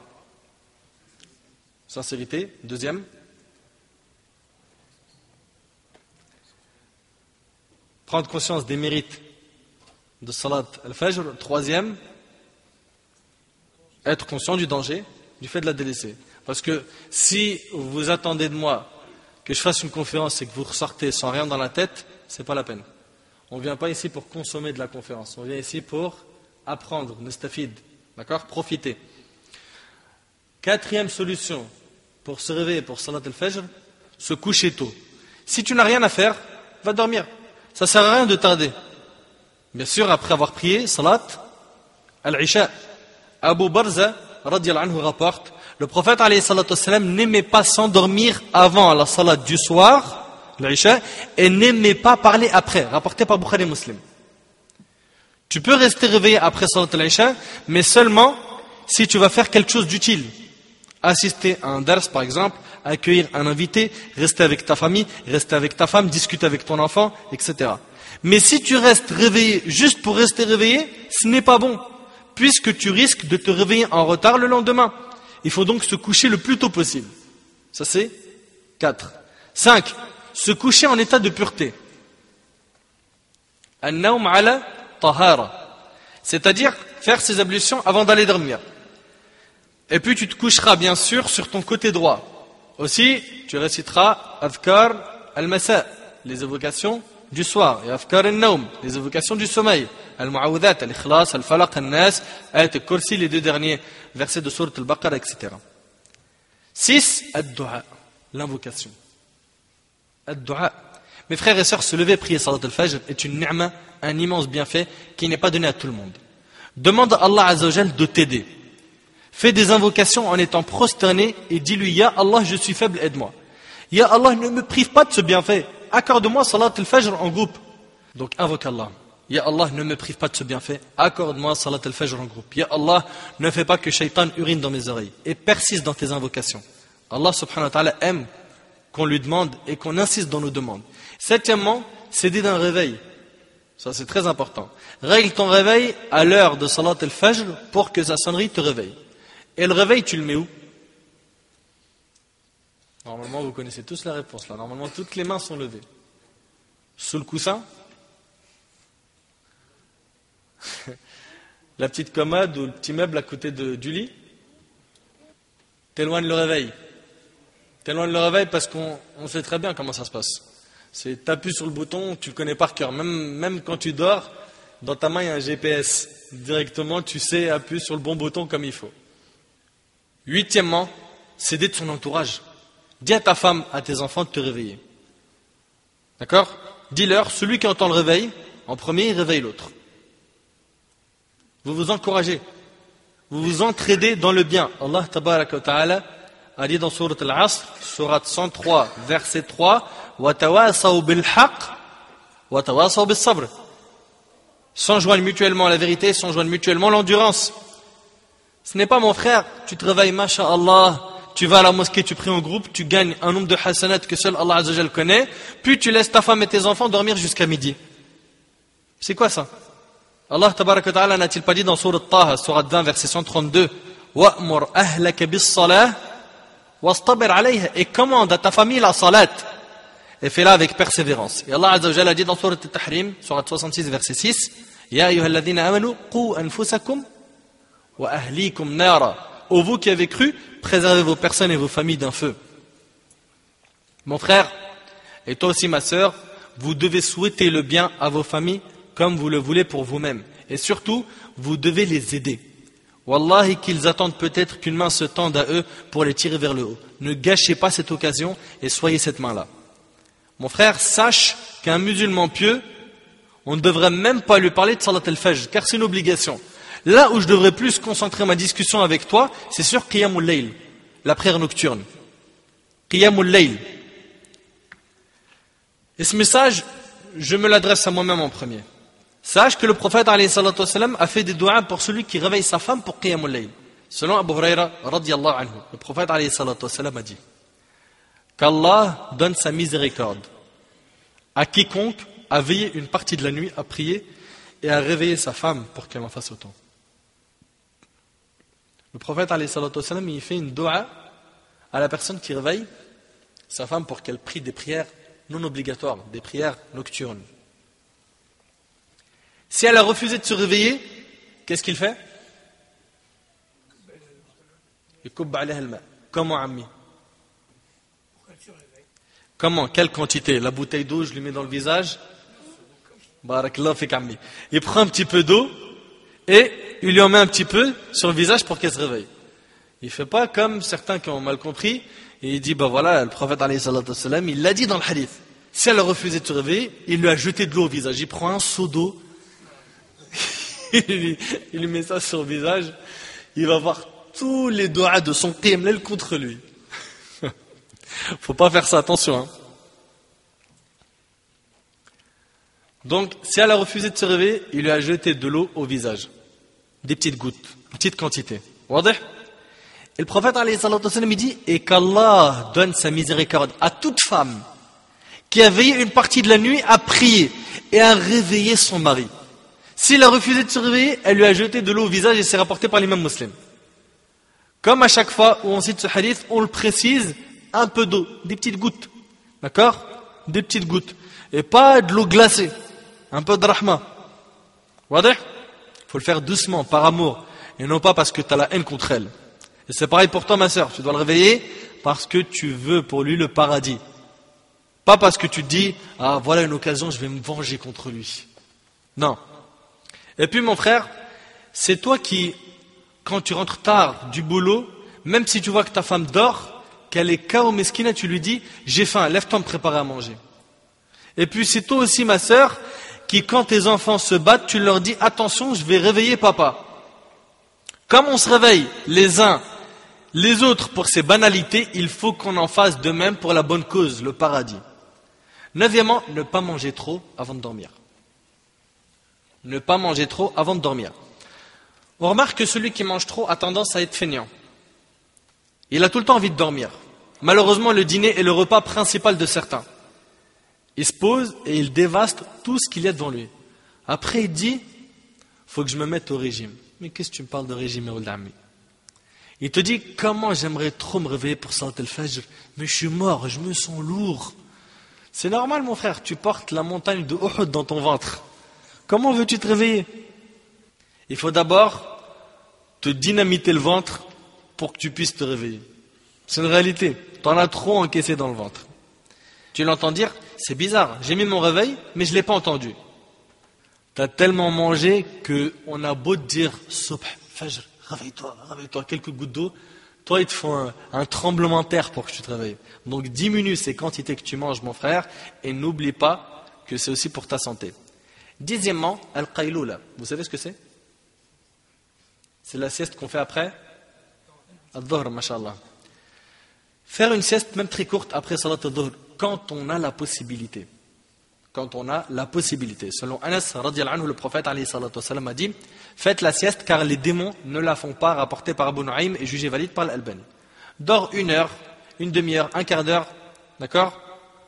Sincérité. Deuxième, prendre conscience des mérites de Salat al-Fajr. Troisième, être conscient du danger du fait de la délaisser. Parce que si vous attendez de moi que je fasse une conférence et que vous ressortez sans rien dans la tête, c'est pas la peine. On ne vient pas ici pour consommer de la conférence, on vient ici pour apprendre, nestafid, d'accord, profiter. Quatrième solution pour se réveiller pour Salat al-Fajr, se coucher tôt. Si tu n'as rien à faire, va dormir. Ça ne sert à rien de tarder. Bien sûr, après avoir prié, Salat al-Isha, Abu Barza radiyallahu anhu rapporte, le prophète alayhi salatu wassalam n'aimait pas s'endormir avant la salat du soir, l'Isha, et n'aimait pas parler après, rapporté par Bukhari et Muslim. Tu peux rester réveillé après salat al-Isha, mais seulement si tu vas faire quelque chose d'utile. Assister à un dars par exemple, accueillir un invité, rester avec ta famille, rester avec ta femme, discuter avec ton enfant, et cetera. Mais si tu restes réveillé juste pour rester réveillé, ce n'est pas bon, puisque tu risques de te réveiller en retard le lendemain. Il faut donc se coucher le plus tôt possible. Ça c'est quatre. cinq. Se coucher en état de pureté. An-nawm ala tahara. C'est-à-dire faire ses ablutions avant d'aller dormir. Et puis tu te coucheras bien sûr sur ton côté droit. Aussi, tu réciteras Adhkar al-Masa, les évocations du soir, et Adhkar al-Nawm, les évocations du sommeil, Al-Mu'awudat, Al-Ikhlas, Al-Falaq, Al-Nas, Ayat al-Kursi, les deux derniers versets de Sourate Al-Baqarah, et cetera. six. Ad-Du'a, l'invocation. Ad-Du'a. Mes frères et sœurs, se lever et prier Salat al-Fajr est une ni'ma, un immense bienfait qui n'est pas donné à tout le monde. Demande à Allah Azza wa Jal de t'aider. Fais des invocations en étant prosterné et dis-lui, Ya Allah, je suis faible, aide-moi. Ya Allah, ne me prive pas de ce bienfait. Accorde-moi Salat al-Fajr en groupe. Donc invoque Allah. Ya Allah, ne me prive pas de ce bienfait. Accorde-moi Salat al-Fajr en groupe. Ya Allah, ne fais pas que Shaitan urine dans mes oreilles. Et persiste dans tes invocations. Allah subhanahu wa ta'ala aime qu'on lui demande et qu'on insiste dans nos demandes. Septièmement, s'aider d'un réveil. Ça c'est très important. Règle ton réveil à l'heure de Salat al-Fajr pour que sa sonnerie te réveille. Et le réveil, tu le mets où? Normalement, vous connaissez tous la réponse là. Normalement, toutes les mains sont levées. Sous le coussin? La petite commode ou le petit meuble à côté de, du lit? T'éloignes le réveil. T'éloignes le réveil parce qu'on on sait très bien comment ça se passe. C'est t'appuies sur le bouton, tu le connais par cœur. Même, même quand tu dors, dans ta main il y a un G P S. Directement, tu sais appuyer sur le bon bouton comme il faut. Huitièmement, s'aider de son entourage. Dis à ta femme, à tes enfants de te réveiller. D'accord? Dis-leur, celui qui entend le réveil, en premier, il réveille l'autre. Vous vous encouragez. Vous vous entraidez dans le bien. Allah tabaraka wa ta'ala a dit dans Sourate Al-Asr, Sourate cent trois, verset trois, وَتَوَاسَوْا بِالْحَقِّ وَتَوَاسَوْا بِالصَّبْرِ. S'enjoignent mutuellement à la vérité, s'enjoignent mutuellement l'endurance. Ce n'est pas mon frère, tu te réveilles, masha'Allah, tu vas à la mosquée, tu pries en groupe, tu gagnes un nombre de hasanat que seul Allah Azza wa Jal connaît, puis tu laisses ta femme et tes enfants dormir jusqu'à midi. C'est quoi ça? Allah tabaraka wa ta'ala n'a-t-il pas dit dans Sourate Taha, Sourate vingt, verset cent trente-deux, وَأْمُرْ أَهْلَكَ بِالصَّلَاةِ وَاسْتَبِرْ عَلَيْهَا, et commande à ta famille la salat, et fais-la avec persévérance. Et Allah Azza wa Jal a dit dans Sourate Al-Tahrim, Sourate soixante-six, verset six, يَا أَيُّهَا الَّذِينَ آمَنُوا قُوا أَنفُسَكُمْ وَأَهْلِيكُمْ نَارًا. Ô vous qui avez cru, préservez vos personnes et vos familles d'un feu. Mon frère, et toi aussi ma sœur, vous devez souhaiter le bien à vos familles comme vous le voulez pour vous-même. Et surtout, vous devez les aider. Wallahi qu'ils attendent peut-être qu'une main se tende à eux pour les tirer vers le haut. Ne gâchez pas cette occasion et soyez cette main-là. Mon frère, sache qu'un musulman pieux, on ne devrait même pas lui parler de Salat al-Fajr, car c'est une obligation. Là où je devrais plus concentrer ma discussion avec toi, c'est sur Qiyamul Layl, la prière nocturne. Qiyamul Layl. Et ce message, je me l'adresse à moi-même en premier. Sache que le prophète alayhi salatu wassalam, a fait des doigts pour celui qui réveille sa femme pour Qiyamul Layl. Selon Abu Huraira radiyallahu anhu, le prophète alayhi salatu wassalam a dit qu'Allah donne sa miséricorde à quiconque a veillé une partie de la nuit à prier et à réveiller sa femme pour qu'elle en fasse autant. Le prophète alayhi salatu wassalam, il fait une doua à la personne qui réveille sa femme pour qu'elle prie des prières non obligatoires, des prières nocturnes. Si elle a refusé de se réveiller, qu'est-ce qu'il fait? Comment, ami? Comment? Quelle quantité? La bouteille d'eau, je lui mets dans le visage. Barakallahu fik ammi. Il prend un petit peu d'eau et il lui en met un petit peu sur le visage pour qu'elle se réveille. Il ne fait pas comme certains qui ont mal compris et il dit, ben voilà, le prophète alayhi salatu wassalam, il l'a dit dans le hadith. Si elle a refusé de se réveiller, il lui a jeté de l'eau au visage. Il prend un seau d'eau, il lui met ça sur le visage, il va voir tous les doigts de son qiyam layl contre lui. Faut pas faire ça, attention. Hein. Donc, si elle a refusé de se réveiller, il lui a jeté de l'eau au visage. Des petites gouttes, petite quantité. Wadih? Et le prophète alayhi salatu wassalam, il dit, et qu'Allah donne sa miséricorde à toute femme qui a veillé une partie de la nuit à prier et à réveiller son mari. S'il a refusé de se réveiller, elle lui a jeté de l'eau au visage et c'est rapporté par l'imam muslim. Comme à chaque fois où on cite ce hadith, on le précise, un peu d'eau, des petites gouttes. D'accord? Des petites gouttes. Et pas de l'eau glacée. Un peu de rahma. Il faut le faire doucement, par amour. Et non pas parce que tu as la haine contre elle. Et c'est pareil pour toi, ma sœur. Tu dois le réveiller parce que tu veux pour lui le paradis. Pas parce que tu te dis, ah voilà une occasion, je vais me venger contre lui. Non. Et puis mon frère, c'est toi qui, quand tu rentres tard du boulot, même si tu vois que ta femme dort, qu'elle est K O meskina, tu lui dis, j'ai faim, lève-toi me préparer à manger. Et puis c'est toi aussi, ma sœur, qui quand tes enfants se battent, tu leur dis, attention, je vais réveiller papa. Comme on se réveille les uns, les autres pour ces banalités, il faut qu'on en fasse de même pour la bonne cause, le paradis. Neuvièmement, ne pas manger trop avant de dormir. Ne pas manger trop avant de dormir. On remarque que celui qui mange trop a tendance à être feignant. Il a tout le temps envie de dormir. Malheureusement, le dîner est le repas principal de certains. Il se pose et il dévaste tout ce qu'il y a devant lui. Après, il dit, faut que je me mette au régime. Mais qu'est-ce que tu me parles de régime, Oldami? Il te dit, comment j'aimerais trop me réveiller pour Salat al-Fajr, mais je suis mort, je me sens lourd. C'est normal, mon frère, tu portes la montagne de Uhud dans ton ventre. Comment veux-tu te réveiller? Il faut d'abord te dynamiter le ventre pour que tu puisses te réveiller. C'est une réalité. Tu en as trop encaissé dans le ventre. Tu l'entends dire, c'est bizarre, j'ai mis mon réveil, mais je ne l'ai pas entendu. Tu as tellement mangé qu'on a beau te dire, Subh, Fajr, réveille-toi, réveille-toi, quelques gouttes d'eau. Toi, ils te font un, un tremblement de terre pour que tu te réveilles. Donc diminue ces quantités que tu manges, mon frère, et n'oublie pas que c'est aussi pour ta santé. Dixièmement, al-qayloula. Vous savez ce que c'est? C'est la sieste qu'on fait après al-dhuhr, mashallah. Faire une sieste, même très courte, après salat al-dhuhr, quand on a la possibilité. Quand on a la possibilité. Selon Anas, radiyallahu anhu, le prophète alayhi salatu wassalam, a dit, faites la sieste car les démons ne la font pas, rapporté par Abu Nu'aym et jugé valide par l'Albani. Dors une heure, une demi-heure, un quart d'heure, d'accord?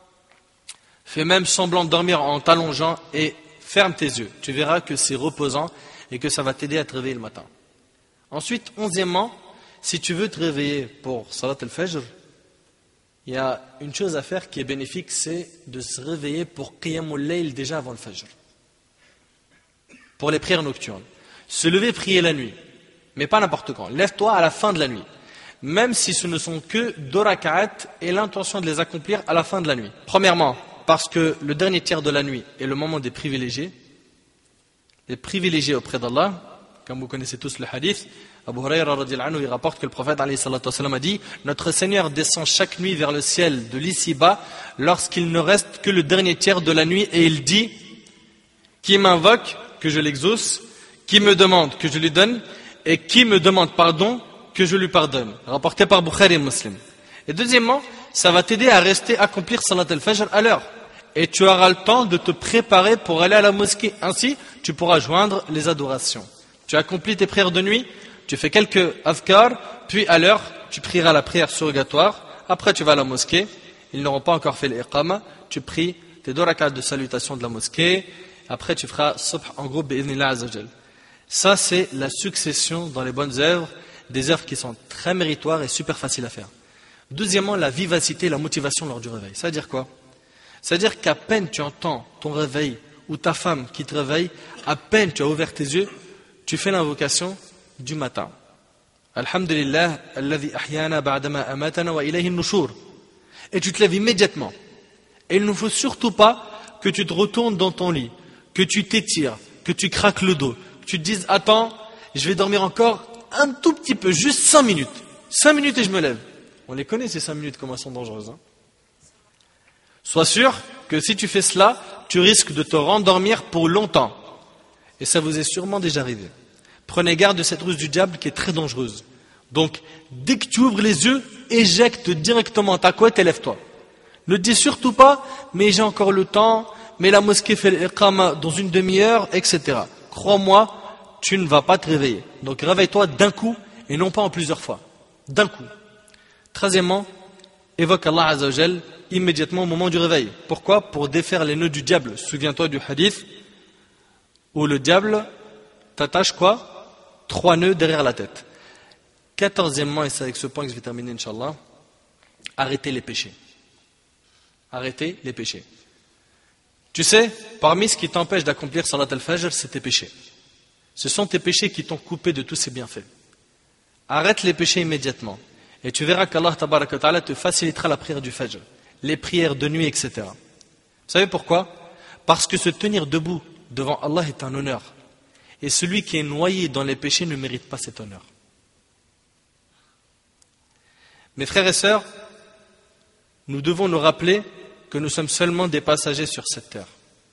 Fais même semblant de dormir en t'allongeant et ferme tes yeux. Tu verras que c'est reposant et que ça va t'aider à te réveiller le matin. Ensuite, onzièmement, si tu veux te réveiller pour Salat al-Fajr, il y a une chose à faire qui est bénéfique, c'est de se réveiller pour Qiyamul Layl déjà avant le Fajr. Pour les prières nocturnes. Se lever prier la nuit, mais pas n'importe quand. Lève-toi à la fin de la nuit. Même si ce ne sont que deux raka'at et l'intention de les accomplir à la fin de la nuit. Premièrement, parce que le dernier tiers de la nuit est le moment des privilégiés. Les privilégiés auprès d'Allah. Comme vous connaissez tous le hadith, Abu Huraira radiyallahu anhu, il rapporte que le prophète alayhi salatu wassalam a dit, notre Seigneur descend chaque nuit vers le ciel de l'ici-bas lorsqu'il ne reste que le dernier tiers de la nuit et il dit, qui m'invoque, que je l'exauce, qui me demande que je lui donne, et qui me demande pardon, que je lui pardonne. Rapporté par Bukhari et Muslim. Et deuxièmement, ça va t'aider à rester accomplir Salat al-Fajr à l'heure. Et tu auras le temps de te préparer pour aller à la mosquée. Ainsi, tu pourras joindre les adorations. Tu accomplis tes prières de nuit, tu fais quelques adhkar, puis à l'heure, tu prieras la prière surrogatoire. Après, tu vas à la mosquée. Ils n'auront pas encore fait l'iqama. Tu pries tes deux rakats de salutation de la mosquée. Après, tu feras subh en groupe bi'idhnillah azawajal. Ça, c'est la succession dans les bonnes œuvres, des œuvres qui sont très méritoires et super faciles à faire. Deuxièmement, la vivacité et la motivation lors du réveil. Ça veut dire quoi? C'est-à-dire qu'à peine tu entends ton réveil ou ta femme qui te réveille, à peine tu as ouvert tes yeux, tu fais l'invocation du matin. Alhamdulillah, alladhi ahyana ba'dama amatana wa ilayhi an-nushur. Et tu te lèves immédiatement. Et il ne faut surtout pas que tu te retournes dans ton lit, que tu t'étires, que tu craques le dos, que tu te dises attends, je vais dormir encore un tout petit peu, juste cinq minutes. Cinq minutes et je me lève. On les connaît ces cinq minutes, comment elles sont dangereuses. Hein. Sois sûr que si tu fais cela, tu risques de te rendormir pour longtemps. Et ça vous est sûrement déjà arrivé. Prenez garde de cette ruse du diable qui est très dangereuse. Donc, dès que tu ouvres les yeux, éjecte directement ta couette et lève-toi. Ne dis surtout pas, mais j'ai encore le temps, mais la mosquée fait l'iqama dans une demi-heure, et cetera. Crois-moi, tu ne vas pas te réveiller. Donc réveille-toi d'un coup et non pas en plusieurs fois. D'un coup. Treizièmement, évoque Allah Azza wa Jal immédiatement au moment du réveil. Pourquoi? Pour défaire les nœuds du diable. Souviens-toi du hadith où le diable t'attache quoi? Trois nœuds derrière la tête. Quatorzièmement, et c'est avec ce point que je vais terminer, Inch'Allah, arrêtez les péchés. Arrêtez les péchés. Tu sais, parmi ce qui t'empêche d'accomplir Salat al-Fajr, c'est tes péchés. Ce sont tes péchés qui t'ont coupé de tous ces bienfaits. Arrête les péchés immédiatement. Et tu verras qu'Allah tabaraka wa ta'ala te facilitera la prière du Fajr, les prières de nuit, et cetera. Vous savez pourquoi? Parce que se tenir debout devant Allah est un honneur. Et celui qui est noyé dans les péchés ne mérite pas cet honneur. Mes frères et sœurs, nous devons nous rappeler que nous sommes seulement des passagers sur cette terre.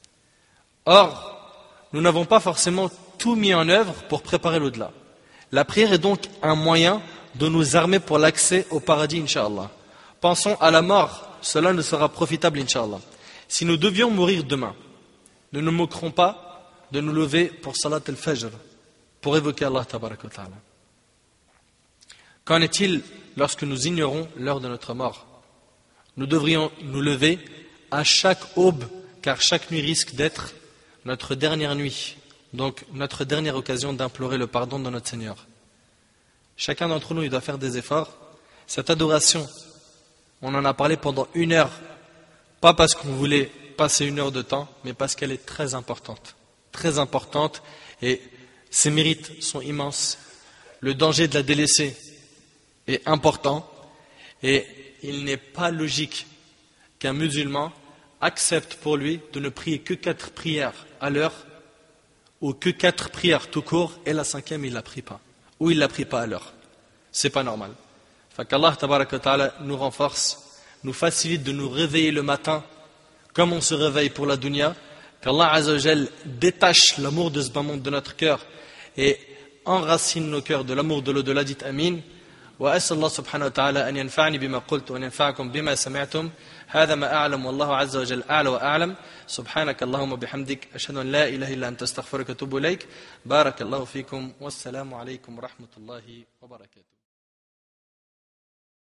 Or, nous n'avons pas forcément tout mis en œuvre pour préparer l'au-delà. La prière est donc un moyen de nous armer pour l'accès au paradis, Inch'Allah. Pensons à la mort, cela ne sera profitable, Inch'Allah. Si nous devions mourir demain, ne nous moquerons pas de nous lever pour Salat al-Fajr, pour évoquer Allah tabaraka wa ta'ala. Qu'en est-il lorsque nous ignorons l'heure de notre mort? Nous devrions nous lever à chaque aube, car chaque nuit risque d'être notre dernière nuit, donc notre dernière occasion d'implorer le pardon de notre Seigneur. Chacun d'entre nous, il doit faire des efforts. Cette adoration, on en a parlé pendant une heure, pas parce qu'on voulait passer une heure de temps, mais parce qu'elle est très importante. Très importante, et ses mérites sont immenses. Le danger de la délaisser est important, et il n'est pas logique qu'un musulman accepte pour lui de ne prier que quatre prières à l'heure, ou que quatre prières tout court, et la cinquième il ne la prie pas, ou il ne la prie pas à l'heure. C'est pas normal. Fait qu'Allah tabaraka wa ta'ala nous renforce, nous facilite de nous réveiller le matin, comme on se réveille pour la dunya, qu'Allah Azza wa Jal détache l'amour de ce bas monde de notre cœur, et enracine nos cœurs de l'amour de l'au-delà, dit Amin. وأسأل الله سبحانه وتعالى أن ينفعني بما قلت وأن ينفعكم بما سمعتم هذا ما أعلم والله عز وجل أعلى وأعلم سبحانك اللهم وبحمدك أشهد أن لا إله إلا أنت أستغفرك وأتوب إليك بارك الله فيكم والسلام عليكم ورحمة الله وبركاته.